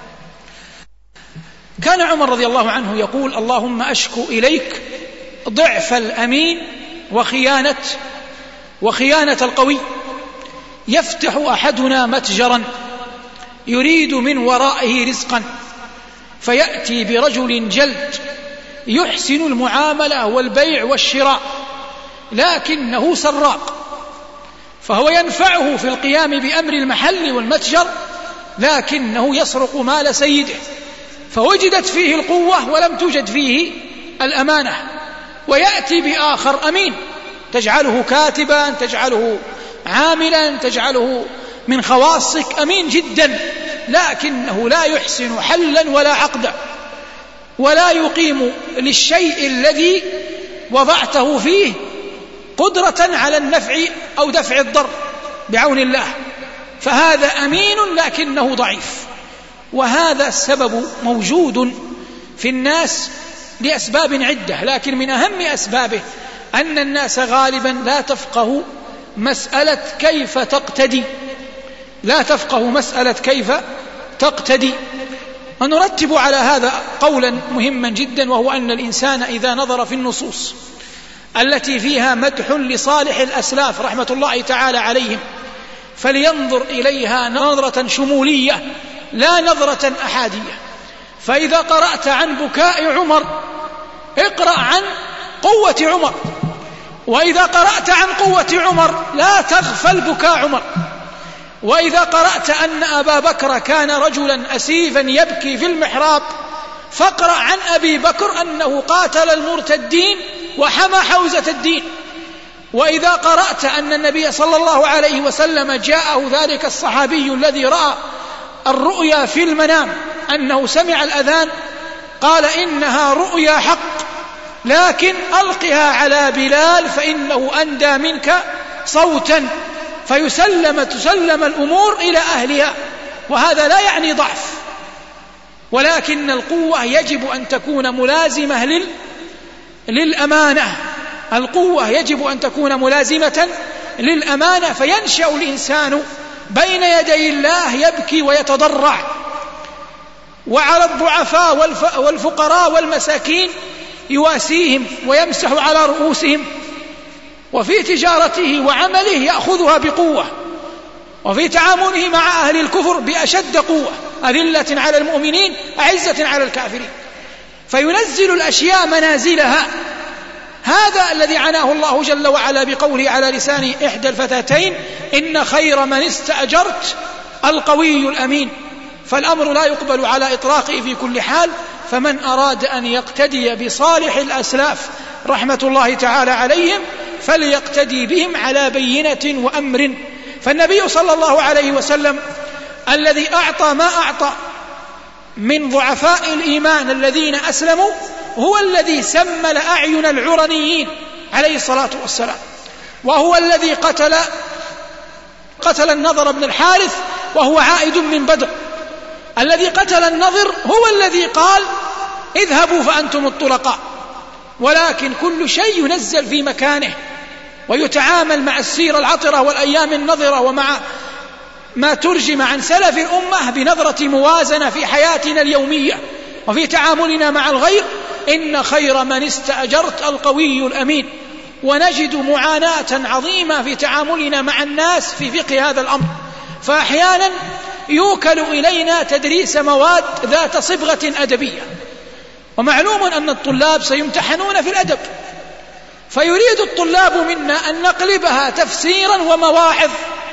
كان عمر رضي الله عنه يقول اللهم أشكو إليك ضعف الأمين وخيانة وخيانة القوي. يفتح أحدنا متجرا يريد من ورائه رزقا فيأتي برجل جلد يحسن المعاملة والبيع والشراء لكنه سراق، فهو ينفعه في القيام بأمر المحل والمتجر لكنه يسرق مال سيده، فوجدت فيه القوة ولم توجد فيه الأمانة. ويأتي بآخر أمين تجعله كاتبا، تجعله عاملا، تجعله من خواصك أمين جدا، لكنه لا يحسن حلا ولا عقدا، ولا يقيم للشيء الذي وضعته فيه قدرة على النفع أو دفع الضر بعون الله، فهذا أمين لكنه ضعيف. وهذا السبب موجود في الناس لأسباب عدة، لكن من أهم أسبابه أن الناس غالبا لا تفقه مسألة كيف تقتدي لا تفقه مسألة كيف تقتدي ونرتب على هذا قولا مهما جدا، وهو أن الإنسان إذا نظر في النصوص التي فيها مدح لصالح الأسلاف رحمة الله تعالى عليهم فلينظر إليها نظرة شمولية لا نظرة أحادية. فإذا قرأت عن بكاء عمر اقرأ عن قوة عمر، وإذا قرأت عن قوة عمر لا تغفل بكاء عمر، وإذا قرأت أن أبا بكر كان رجلا أسيفا يبكي في المحراب فاقرأ عن أبي بكر أنه قاتل المرتدين وحمى حوزة الدين. وإذا قرأت أن النبي صلى الله عليه وسلم جاءه ذلك الصحابي الذي رأى الرؤيا في المنام أنه سمع الأذان قال إنها رؤيا حق، لكن ألقها على بلال فإنه أندى منك صوتا، فيسلم تسلم الأمور إلى أهلها. وهذا لا يعني ضعف، ولكن القوة يجب أن تكون ملازمة لل... للأمانة القوة يجب أن تكون ملازمة للأمانة، فينشأ الإنسان بين يدي الله يبكي ويتضرع، وعلى الضعفاء والف... والفقراء والمساكين يواسيهم ويمسح على رؤوسهم، وفي تجارته وعمله يأخذها بقوة، وفي تعامله مع أهل الكفر بأشد قوة، أذلة على المؤمنين أعزة على الكافرين، فينزل الأشياء منازلها. هذا الذي عناه الله جل وعلا بقوله على لسان إحدى الفتاتين إن خير من استأجرت القوي الأمين. فالأمر لا يقبل على إطلاقه في كل حال، فمن أراد أن يقتدي بصالح الأسلاف رحمة الله تعالى عليهم فليقتدي بهم على بينة وأمر. فالنبي صلى الله عليه وسلم الذي أعطى ما أعطى من ضعفاء الإيمان الذين أسلموا هو الذي سمل أعين العرنيين عليه الصلاة والسلام، وهو الذي قتل قتل النضر بن الحارث وهو عائد من بدر. الذي قتل النضر هو الذي قال اذهبوا فأنتم الطلقاء، ولكن كل شيء ينزل في مكانه ويتعامل مع السيرة العطرة والأيام النظرة ومع ما ترجم عن سلف الأمة بنظرة موازنة في حياتنا اليومية وفي تعاملنا مع الغير. إن خير من استأجرت القوي الأمين. ونجد معاناة عظيمة في تعاملنا مع الناس في فقه هذا الأمر، فأحيانا يوكل إلينا تدريس مواد ذات صبغة أدبية، ومعلوم أن الطلاب سيمتحنون في الأدب، فيريد الطلاب منا أن نقلبها تفسيرا ومواعظ،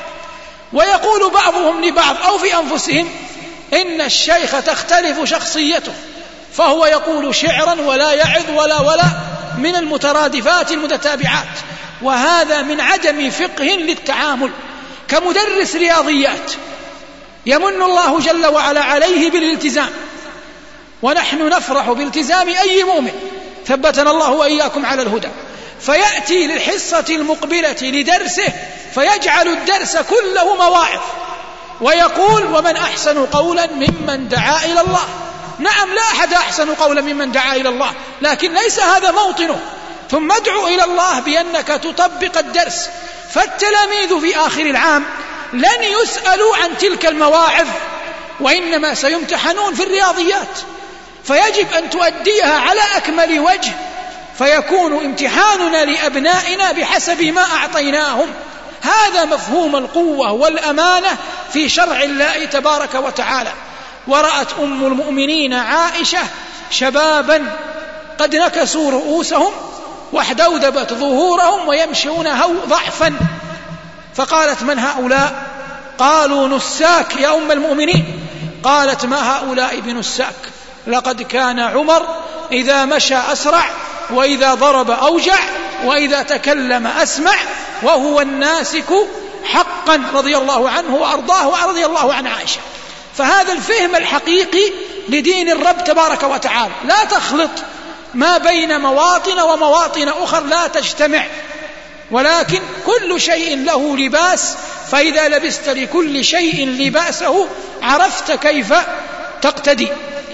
ويقول بعضهم لبعض أو في أنفسهم إن الشيخ تختلف شخصيته، فهو يقول شعرا ولا يعظ ولا ولا من المترادفات المتتابعات، وهذا من عدم فقه للتعامل. كمدرس رياضيات يمن الله جل وعلا عليه بالالتزام، ونحن نفرح بالتزام أي مؤمن ثبتنا الله وإياكم على الهدى، فيأتي للحصة المقبلة لدرسه فيجعل الدرس كله مواعظ ويقول ومن أحسن قولا ممن دعا إلى الله. نعم، لا أحد أحسن قولا ممن دعا إلى الله، لكن ليس هذا موطنه. ثم ادعو إلى الله بأنك تطبق الدرس. فالتلاميذ في آخر العام لن يسألوا عن تلك المواعظ، وإنما سيمتحنون في الرياضيات، فيجب أن تؤديها على أكمل وجه، فيكون امتحاننا لأبنائنا بحسب ما أعطيناهم. هذا مفهوم القوة والأمانة في شرع الله تبارك وتعالى. ورأت أم المؤمنين عائشة شبابا قد نكسوا رؤوسهم واحدودبت ظهورهم ويمشون هو ضعفا، فقالت من هؤلاء؟ قالوا نساك يا أم المؤمنين. قالت ما هؤلاء بنساك، لقد كان عمر إذا مشى أسرع، وإذا ضرب أوجع، وإذا تكلم أسمع، وهو الناسك حقا رضي الله عنه وأرضاه ورضي الله عن عائشة. فهذا الفهم الحقيقي لدين الرب تبارك وتعالى. لا تخلط ما بين مواطن ومواطن أخرى لا تجتمع، ولكن كل شيء له لباس، فإذا لبست لكل شيء لباسه عرفت كيف تقتدي.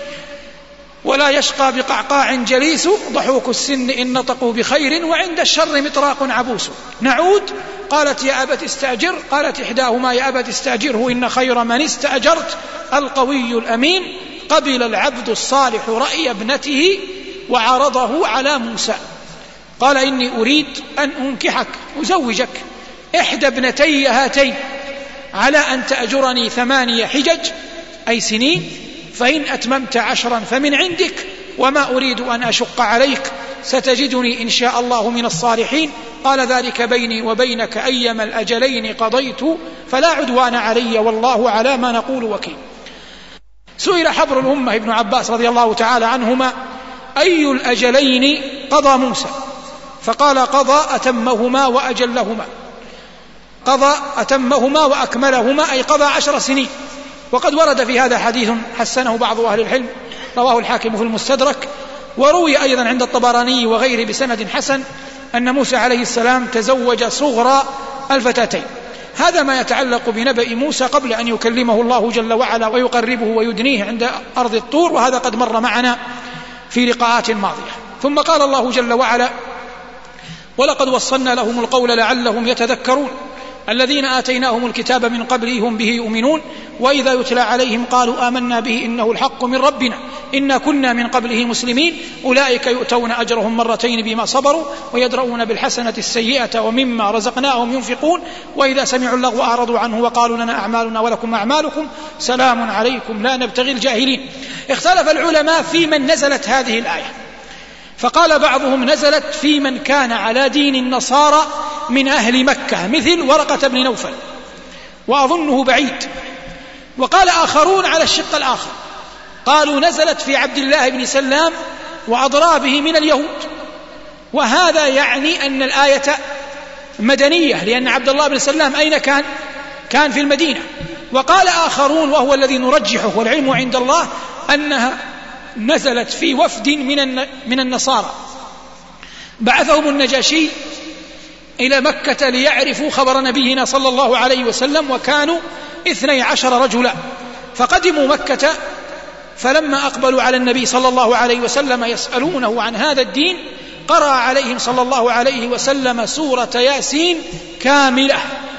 ولا يشقى بقعقاع جليس ضحوك السن إن نطقوا بخير وعند الشر مطراق عبوس. نعود. قالت يا أبت استأجر، قالت إحداهما يا أبت استأجره إن خير من استأجرت القوي الأمين. قبل العبد الصالح رأي ابنته وعرضه على موسى، قال إني أريد أن أنكحك أزوجك إحدى ابنتي هاتين على أن تأجرني ثمانية حجج أي سنين، فإن أتممت عشرا فمن عندك وما أريد أن أشق عليك ستجدني إن شاء الله من الصالحين. قال ذلك بيني وبينك أيما الأجلين قضيت فلا عدوان علي والله على ما نقول وكيل. سئل حبر الأمة ابن عباس رضي الله تعالى عنهما أي الأجلين قضى موسى؟ فقال قضى أتمهما وأجلهما، قضى أتمهما وأكملهما أي قضى عشر سنين. وقد ورد في هذا حديث حسنه بعض أهل العلم، رواه الحاكم في المستدرك، وروي أيضا عند الطبراني وغيره بسند حسن أن موسى عليه السلام تزوج صغرى الفتاتين. هذا ما يتعلق بنبأ موسى قبل أن يكلمه الله جل وعلا ويقربه ويدنيه عند أرض الطور، وهذا قد مر معنا في لقاءات ماضية. ثم قال الله جل وعلا ولقد وصلنا لهم القول لعلهم يتذكرون الذين آتيناهم الكتاب من قبله هم به يؤمنون وإذا يتلى عليهم قالوا آمنا به إنه الحق من ربنا إنا كنا من قبله مسلمين أولئك يؤتون أجرهم مرتين بما صبروا ويدرؤون بالحسنة السيئة ومما رزقناهم ينفقون وإذا سمعوا اللغو أعرضوا عنه وقالوا لنا أعمالنا ولكم أعمالكم سلام عليكم لا نبتغي الجاهلين. اختلف العلماء في من نزلت هذه الآية، فقال بعضهم نزلت في من كان على دين النصارى من أهل مكة مثل ورقة بن نوفل وأظنه بعيد، وقال آخرون على الشق الآخر قالوا نزلت في عبد الله بن سلام وأضرابه من اليهود، وهذا يعني أن الآية مدنية لأن عبد الله بن سلام أين كان؟ كان في المدينة. وقال آخرون وهو الذي نرجحه والعلم عند الله أنها نزلت في وفد من من النصارى بعثهم النجاشي إلى مكة ليعرفوا خبر نبينا صلى الله عليه وسلم، وكانوا اثني عشر رجلا، فقدموا مكة فلما أقبلوا على النبي صلى الله عليه وسلم يسألونه عن هذا الدين قرأ عليهم صلى الله عليه وسلم سورة ياسين كاملة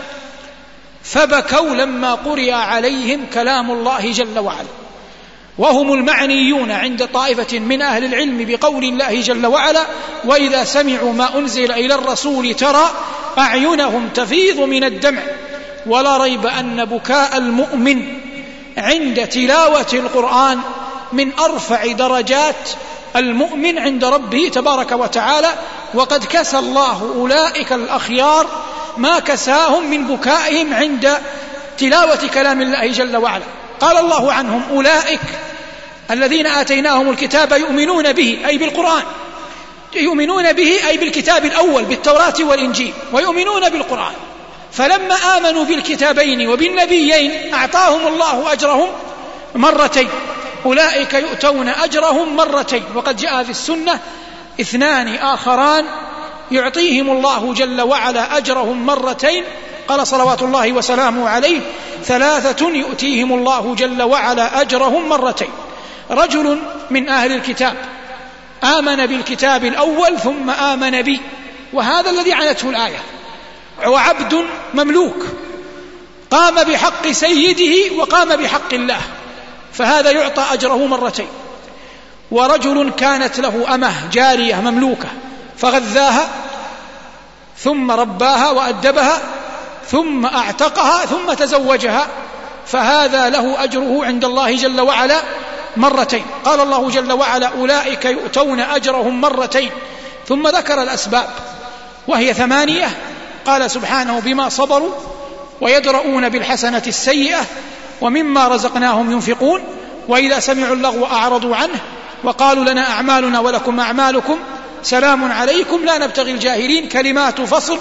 فبكوا لما قرئ عليهم كلام الله جل وعلا، وهم المعنيون عند طائفة من أهل العلم بقول الله جل وعلا وإذا سمعوا ما أنزل إلى الرسول ترى أعينهم تفيض من الدمع. ولا ريب أن بكاء المؤمن عند تلاوة القرآن من أرفع درجات المؤمن عند ربه تبارك وتعالى، وقد كسى الله أولئك الأخيار ما كساهم من بكائهم عند تلاوة كلام الله جل وعلا. قال الله عنهم أولئك الذين آتيناهم الكتاب يؤمنون به أي بالقرآن، يؤمنون به أي بالكتاب الأول بالتوراة والإنجيل، ويؤمنون بالقرآن، فلما آمنوا بالكتابين وبالنبيين أعطاهم الله أجرهم مرتين، أولئك يؤتون أجرهم مرتين. وقد جاء في السنة اثنان آخران يعطيهم الله جل وعلا أجرهم مرتين، قال صلوات الله وسلامه عليه ثلاثة يؤتيهم الله جل وعلا أجرهم مرتين: رجل من أهل الكتاب آمن بالكتاب الأول ثم آمن بي، وهذا الذي عنته الآية، وعبد مملوك قام بحق سيده وقام بحق الله، فهذا يعطى أجره مرتين. ورجل كانت له أمه جارية مملوكة فغذاها ثم رباها وأدبها ثم أعتقها ثم تزوجها، فهذا له أجره عند الله جل وعلا مرتين. قال الله جل وعلا أولئك يؤتون أجرهم مرتين، ثم ذكر الأسباب وهي ثمانية، قال سبحانه بما صبروا ويدرؤون بالحسنة السيئة ومما رزقناهم ينفقون وإذا سمعوا اللغو أعرضوا عنه وقالوا لنا أعمالنا ولكم أعمالكم سلام عليكم لا نبتغي الجاهلين. كلمات فصل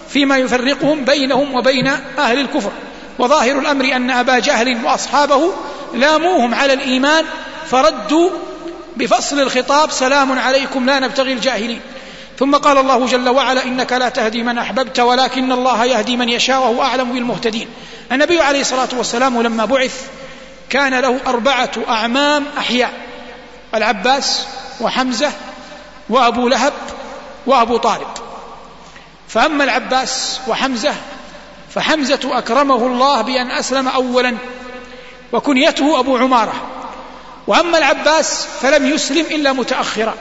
فيما يفرقهم بينهم وبين أهل الكفر. وظاهر الأمر أن أبا جهل وأصحابه لاموهم على الإيمان فردوا بفصل الخطاب سلام عليكم لا نبتغي الجاهلين. ثم قال الله جل وعلا إنك لا تهدي من أحببت ولكن الله يهدي من يشاء وهو أعلم بالمهتدين. النبي عليه الصلاة والسلام لما بعث كان له أربعة أعمام أحياء: العباس وحمزة وأبو لهب وأبو طالب. فأما العباس وحمزة فحمزة أكرمه الله بأن أسلم أولا وكنيته أبو عمارة، وأما العباس فلم يسلم إلا متأخرا،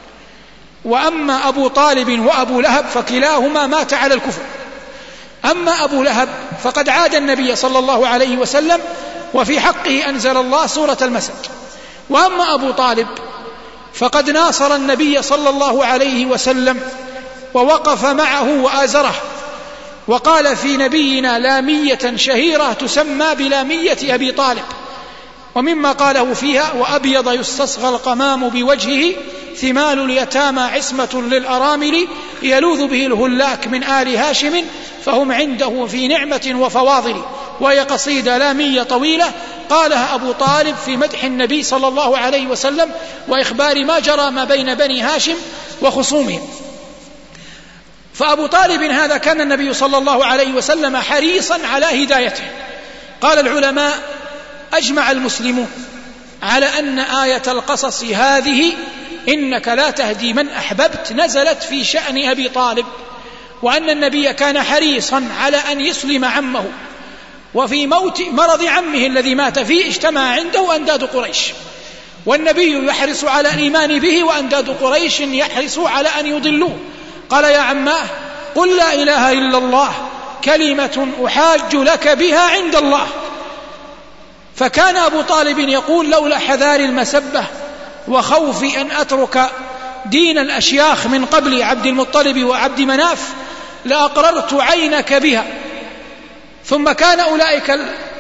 وأما أبو طالب وأبو لهب فكلاهما مات على الكفر. أما أبو لهب فقد عاد النبي صلى الله عليه وسلم وفي حقه أنزل الله سورة المسد. وأما أبو طالب فقد ناصر النبي صلى الله عليه وسلم ووقف معه وآزره، وقال في نبينا لامية شهيرة تسمى بلامية أبي طالب، ومما قاله فيها: وأبيض يستصغى القمام بوجهه ثمال اليتامى عصمة للأرامل يلوذ به الهلاك من آل هاشم فهم عنده في نعمة وفواضل. وهي قصيدة لامية طويلة قالها أبو طالب في مدح النبي صلى الله عليه وسلم وإخبار ما جرى ما بين بني هاشم وخصومهم. فأبو طالب هذا كان النبي صلى الله عليه وسلم حريصا على هدايته. قال العلماء: أجمع المسلمون على أن آية القصص هذه إنك لا تهدي من أحببت نزلت في شأن أبي طالب، وأن النبي كان حريصا على أن يسلم عمه، وفي موت مرض عمه الذي مات فيه اجتمع عنده أنداد قريش، والنبي يحرص على الإيمان به وأنداد قريش يحرصوا على أن يضلوه. قال: يا عماه قل لا إله إلا الله كلمة أحاج لك بها عند الله. فكان أبو طالب يقول: لولا حذار المسبة وخوفي أن أترك دين الأشياخ من قبل عبد المطلب وعبد مناف لأقررت عينك بها. ثم كان أولئك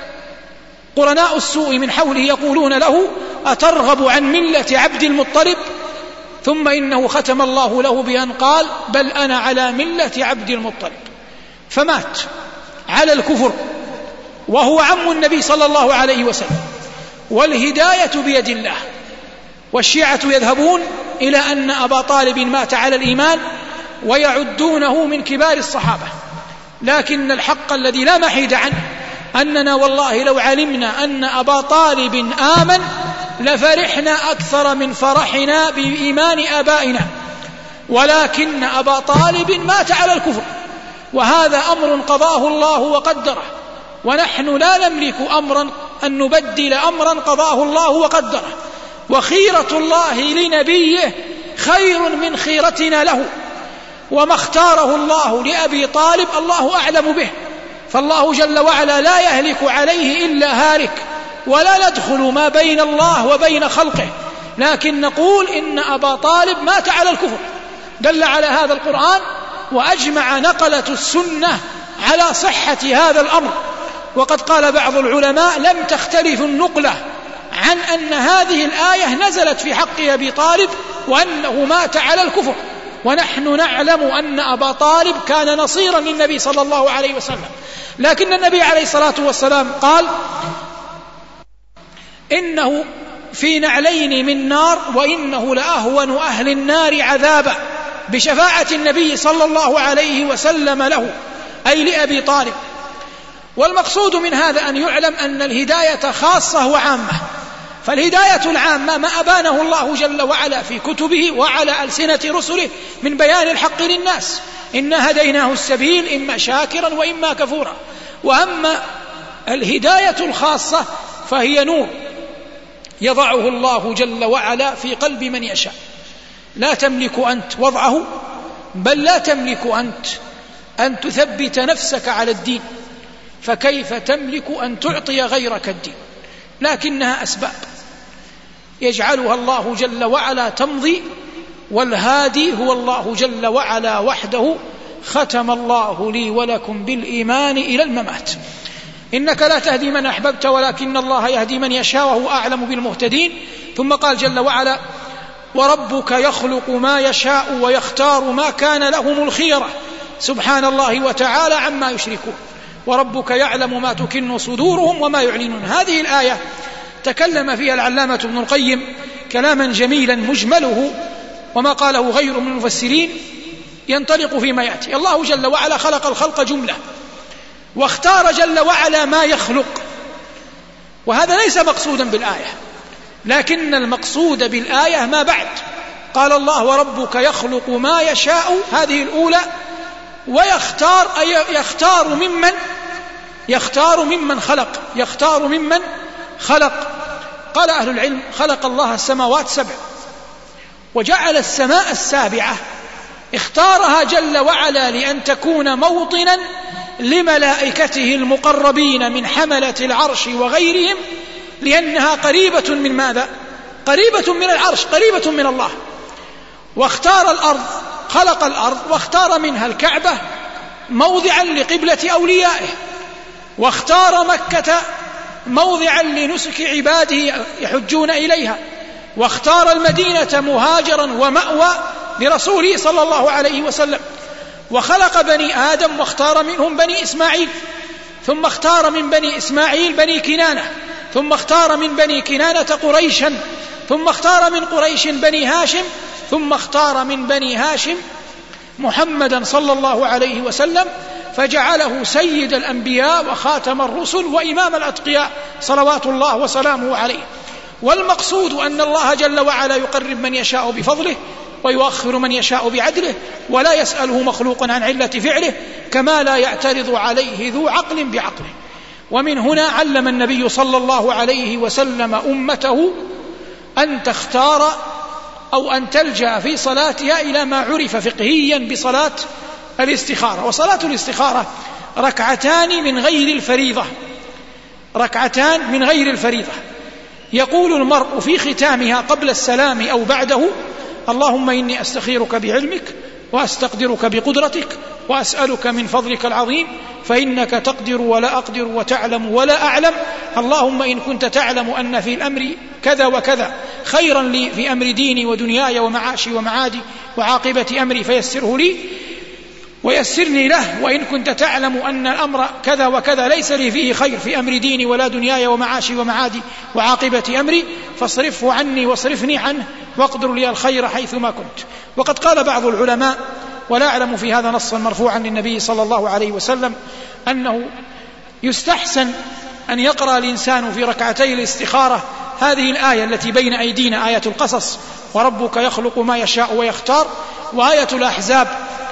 قرناء السوء من حوله يقولون له: أترغب عن ملة عبد المطلب؟ ثم إنه ختم الله له بأن قال: بل أنا على ملة عبد المطلب. فمات على الكفر وهو عم النبي صلى الله عليه وسلم، والهداية بيد الله. والشيعة يذهبون إلى أن أبا طالب مات على الإيمان ويعدونه من كبار الصحابة، لكن الحق الذي لا محيد عنه أننا والله لو علمنا أن أبا طالب آمن لفرحنا أكثر من فرحنا بإيمان آبائنا، ولكن أبا طالب مات على الكفر، وهذا أمر قضاه الله وقدره، ونحن لا نملك أمرا أن نبدل أمرا قضاه الله وقدره. وخيرة الله لنبيه خير من خيرتنا له، وما اختاره الله لأبي طالب الله أعلم به. فالله جل وعلا لا يهلك عليه إلا هالك، ولا ندخل ما بين الله وبين خلقه، لكن نقول إن أبا طالب مات على الكفر. دل على هذا القرآن وأجمع نقلة السنة على صحة هذا الأمر. وقد قال بعض العلماء: لم تختلف النقلة عن أن هذه الآية نزلت في حق أبي طالب وأنه مات على الكفر، ونحن نعلم أن أبا طالب كان نصيرا للنبي صلى الله عليه وسلم. لكن النبي عليه الصلاة والسلام قال: إنه في نعلين من نار وإنه لأهون أهل النار عذابا، بشفاعة النبي صلى الله عليه وسلم له، أي لأبي طالب. والمقصود من هذا أن يعلم أن الهداية خاصة وعامة. فالهداية العامة ما أبانه الله جل وعلا في كتبه وعلى ألسنة رسله من بيان الحق للناس: إنا هديناه السبيل إما شاكرا وإما كفورا. وأما الهداية الخاصة فهي نور يضعه الله جل وعلا في قلب من يشاء، لا تملك أنت وضعه، بل لا تملك أنت أن تثبت نفسك على الدين، فكيف تملك أن تعطي غيرك الدين؟ لكنها أسباب يجعلها الله جل وعلا تمضي، والهادي هو الله جل وعلا وحده. ختم الله لي ولكم بالإيمان إلى الممات. إنك لا تهدي من أحببت ولكن الله يهدي من يشاء وهو أعلم بالمهتدين. ثم قال جل وعلا: وربك يخلق ما يشاء ويختار ما كان لهم الخيرة سبحان الله وتعالى عما يشركون وربك يعلم ما تكن صدورهم وما يعلنون. هذه الآية تكلم فيها العلامة ابن القيم كلاما جميلا مجمله وما قاله غير من المفسرين ينطلق فيما يأتي. الله جل وعلا خلق الخلق جملة واختار جل وعلا ما يخلق، وهذا ليس مقصودا بالآية، لكن المقصود بالآية ما بعد. قال الله وربك يخلق ما يشاء، هذه الأولى، ويختار أي يختار ممن يختار ممن خلق يختار ممن خلق. قال أهل العلم خلق الله السماوات سبع وجعل السماء السابعة اختارها جل وعلا لأن تكون موطنا لملائكته المقربين من حملة العرش وغيرهم، لأنها قريبة من ماذا؟ قريبة من العرش، قريبة من الله. واختار الأرض، خلق الأرض واختار منها الكعبة موضعا لقبلة أوليائه، واختار مكة موضعا لنسك عباده يحجون إليها، واختار المدينة مهاجرا ومأوى لرسوله صلى الله عليه وسلم. وخلق بني آدم واختار منهم بني إسماعيل، ثم اختار من بني إسماعيل بني كنانة، ثم اختار من بني كنانة قريشا، ثم اختار من قريش بني هاشم، ثم اختار من بني هاشم محمدا صلى الله عليه وسلم فجعله سيد الأنبياء وخاتم الرسل وإمام الأتقياء صلوات الله وسلامه عليه. والمقصود أن الله جل وعلا يقرب من يشاء بفضله ويؤخر من يشاء بعدله، ولا يسأله مخلوق عن علة فعله، كما لا يعترض عليه ذو عقل بعقله. ومن هنا علم النبي صلى الله عليه وسلم أمته أن تختار أو أن تلجأ في صلاتها إلى ما عرف فقهيا بصلاة الاستخارة. وصلاة الاستخارة ركعتان من غير الفريضة، ركعتان من غير الفريضة. يقول المرء في ختامها قبل السلام أو بعده: اللهم إني أستخيرك بعلمك وأستقدرك بقدرتك وأسألك من فضلك العظيم فإنك تقدر ولا أقدر وتعلم ولا أعلم، اللهم إن كنت تعلم أن في الأمر كذا وكذا خيرا لي في أمر ديني ودنياي ومعاشي ومعادي وعاقبة أمري فيسره لي ويسرني له، وإن كنت تعلم أن الأمر كذا وكذا ليس لي فيه خير في أمر ديني ولا دنياي ومعاشي ومعادي وعاقبة أمري فاصرفه عني واصرفني عنه واقدر لي الخير حيثما كنت. وقد قال بعض العلماء، ولا أعلم في هذا نصا مرفوعا للنبي صلى الله عليه وسلم، أنه يستحسن أن يقرأ الإنسان في ركعتي الاستخارة هذه الآية التي بين أيدينا، آية القصص: وربك يخلق ما يشاء ويختار، وآية الأحزاب: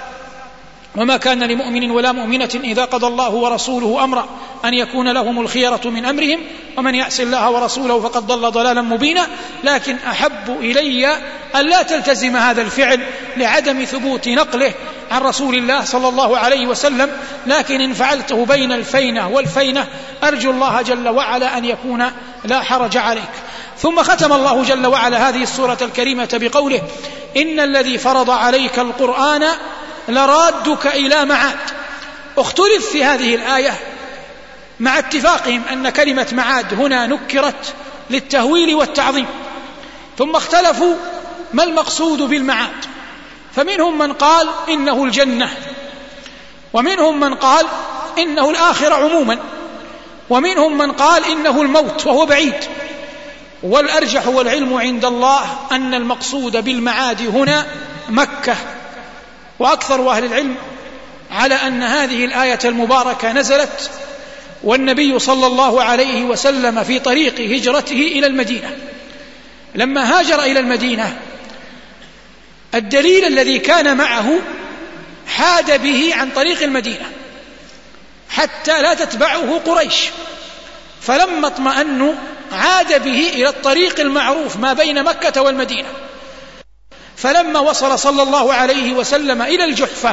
وما كان لمؤمن ولا مؤمنة إذا قضى الله ورسوله أمرا أن يكون لهم الخيرة من أمرهم ومن يعص الله ورسوله فقد ضل ضلالا مبينا. لكن أحب إلي أن لا تلتزم هذا الفعل لعدم ثبوت نقله عن رسول الله صلى الله عليه وسلم، لكن إن فعلته بين الفينة والفينة أرجو الله جل وعلا أن يكون لا حرج عليك. ثم ختم الله جل وعلا هذه السورة الكريمة بقوله: إن الذي فرض عليك القرآن لرادك إلى معاد. اختلف في هذه الآية مع اتفاقهم أن كلمة معاد هنا نكرت للتهويل والتعظيم، ثم اختلفوا ما المقصود بالمعاد، فمنهم من قال إنه الجنة، ومنهم من قال إنه الآخرة عموما، ومنهم من قال إنه الموت وهو بعيد. والأرجح والعلم عند الله أن المقصود بالمعاد هنا مكة. وأكثر أهل العلم على أن هذه الآية المباركة نزلت والنبي صلى الله عليه وسلم في طريق هجرته إلى المدينة. لما هاجر إلى المدينة الدليل الذي كان معه حاد به عن طريق المدينة حتى لا تتبعه قريش، فلما اطمأنوا عاد به إلى الطريق المعروف ما بين مكة والمدينة. فلما وصل صلى الله عليه وسلم إلى الجحفة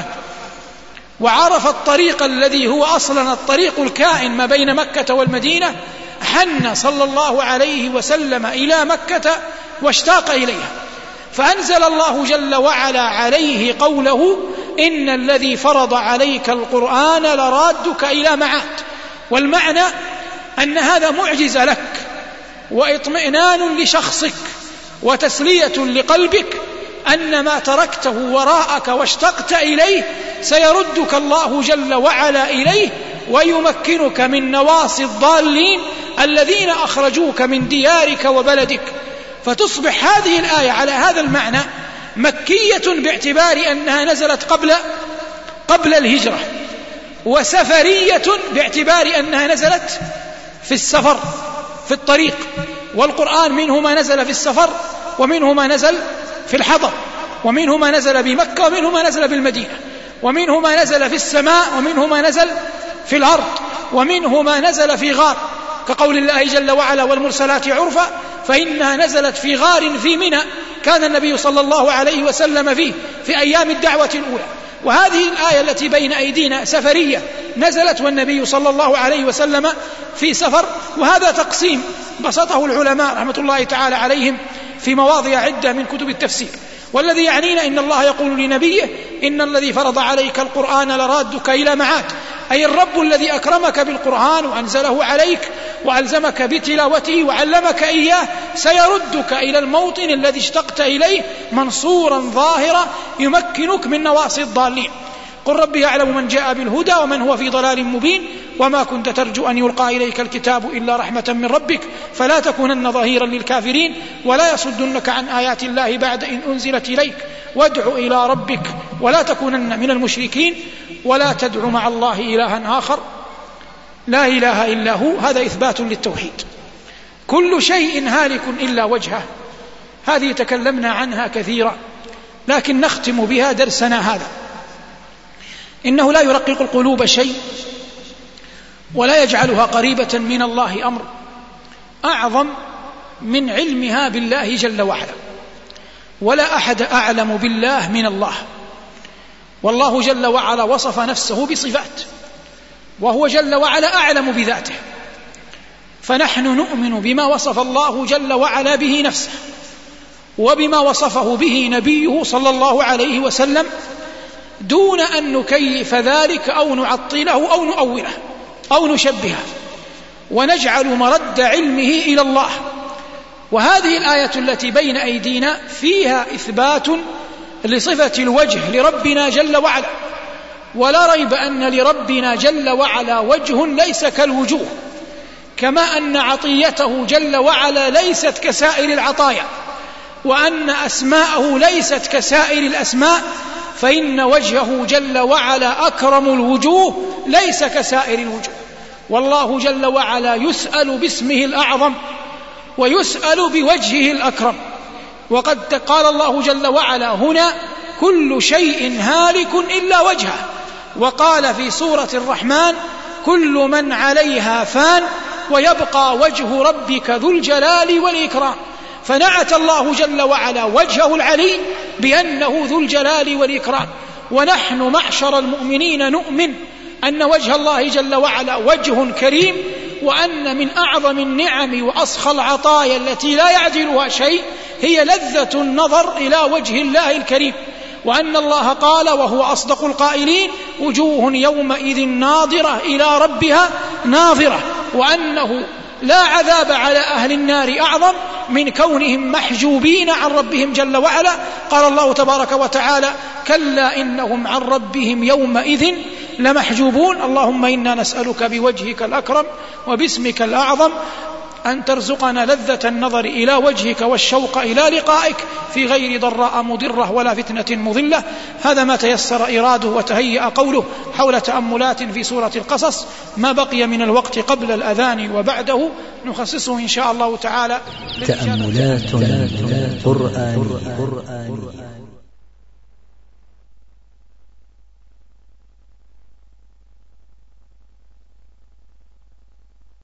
وعرف الطريق الذي هو أصلا الطريق الكائن ما بين مكة والمدينة، حن صلى الله عليه وسلم إلى مكة واشتاق إليها، فأنزل الله جل وعلا عليه قوله: إن الذي فرض عليك القرآن لرادك إلى معاد. والمعنى أن هذا معجزة لك وإطمئنان لشخصك وتسلية لقلبك أن ما تركته وراءك واشتقت إليه سيردك الله جل وعلا إليه ويمكنك من نواصي الضالين الذين أخرجوك من ديارك وبلدك. فتصبح هذه الآية على هذا المعنى مكية باعتبار أنها نزلت قبل قبل الهجرة، وسفرية باعتبار أنها نزلت في السفر في الطريق، والقرآن منه ما نزل في السفر ومنه ما نزل في الحضر، ومنه ما نزل بمكة ومنه ما نزل بالمدينة، ومنه ما نزل في السماء ومنه ما نزل في الأرض، ومنه ما نزل في غار، كقول الله جل وعلا والمرسلات عرفا فإنها نزلت في غار في منى كان النبي صلى الله عليه وسلم فيه في أيام الدعوة الأولى. وهذه الآية التي بين أيدينا سفرية نزلت والنبي صلى الله عليه وسلم في سفر. وهذا تقسيم بسطه العلماء رحمة الله تعالى عليهم في مواضع عدة من كتب التفسير. والذي يعنينا إن الله يقول لنبيه إن الذي فرض عليك القرآن لرادك إلى معاد، أي الرب الذي أكرمك بالقرآن وأنزله عليك وألزمك بتلاوته وعلمك إياه سيردك إلى الموطن الذي اشتقت إليه منصورا ظاهرا يمكنك من نواصي الضالين. قل ربي يعلم من جاء بالهدى ومن هو في ضلال مبين وما كنت ترجو أن يلقى إليك الكتاب إلا رحمة من ربك فلا تكونن ظهيرا للكافرين ولا يصدنك عن آيات الله بعد إن أنزلت إليك وادع إلى ربك ولا تكونن من المشركين ولا تدع مع الله إلها آخر لا إله إلا هو. هذا إثبات للتوحيد. كل شيء هالك إلا وجهه، هذه تكلمنا عنها كثيرا لكن نختم بها درسنا هذا. إنه لا يرقق القلوب شيء ولا يجعلها قريبة من الله أمر أعظم من علمها بالله جل وعلا، ولا أحد أعلم بالله من الله. والله جل وعلا وصف نفسه بصفات وهو جل وعلا أعلم بذاته، فنحن نؤمن بما وصف الله جل وعلا به نفسه وبما وصفه به نبيه صلى الله عليه وسلم دون أن نكيف ذلك أو نعطله أو نؤوله أو نشبهه ونجعل مرد علمه إلى الله. وهذه الآية التي بين أيدينا فيها إثبات لصفة الوجه لربنا جل وعلا، ولا ريب أن لربنا جل وعلا وجه ليس كالوجوه، كما أن عطيته جل وعلا ليست كسائر العطايا، وأن أسماءه ليست كسائر الأسماء، فإن وجهه جل وعلا أكرم الوجوه ليس كسائر الوجوه. والله جل وعلا يسأل باسمه الأعظم ويسأل بوجهه الأكرم. وقد قال الله جل وعلا هنا كل شيء هالك إلا وجهه، وقال في سورة الرحمن كل من عليها فان ويبقى وجه ربك ذو الجلال والإكرام. فنعت الله جل وعلا وجهه العلي بأنه ذو الجلال والإكرام. ونحن معشر المؤمنين نؤمن أن وجه الله جل وعلا وجه كريم، وأن من أعظم النعم وأسخى العطايا التي لا يعدلها شيء هي لذة النظر إلى وجه الله الكريم، وأن الله قال وهو أصدق القائلين وجوه يومئذ ناظرة إلى ربها ناظرة، وأنه لا عذاب على أهل النار أعظم من كونهم محجوبين عن ربهم جل وعلا. قال الله تبارك وتعالى كلا إنهم عن ربهم يومئذ لمحجوبون. اللهم إنا نسألك بوجهك الأكرم وباسمك الأعظم أن ترزقنا لذة النظر إلى وجهك والشوق إلى لقائك في غير ضراء مضرة ولا فتنة مضلة. هذا ما تيسر إراده وتهيأ قوله حول تأملات في سورة القصص. ما بقي من الوقت قبل الأذان وبعده نخصصه إن شاء الله تعالى تأملات قرآن.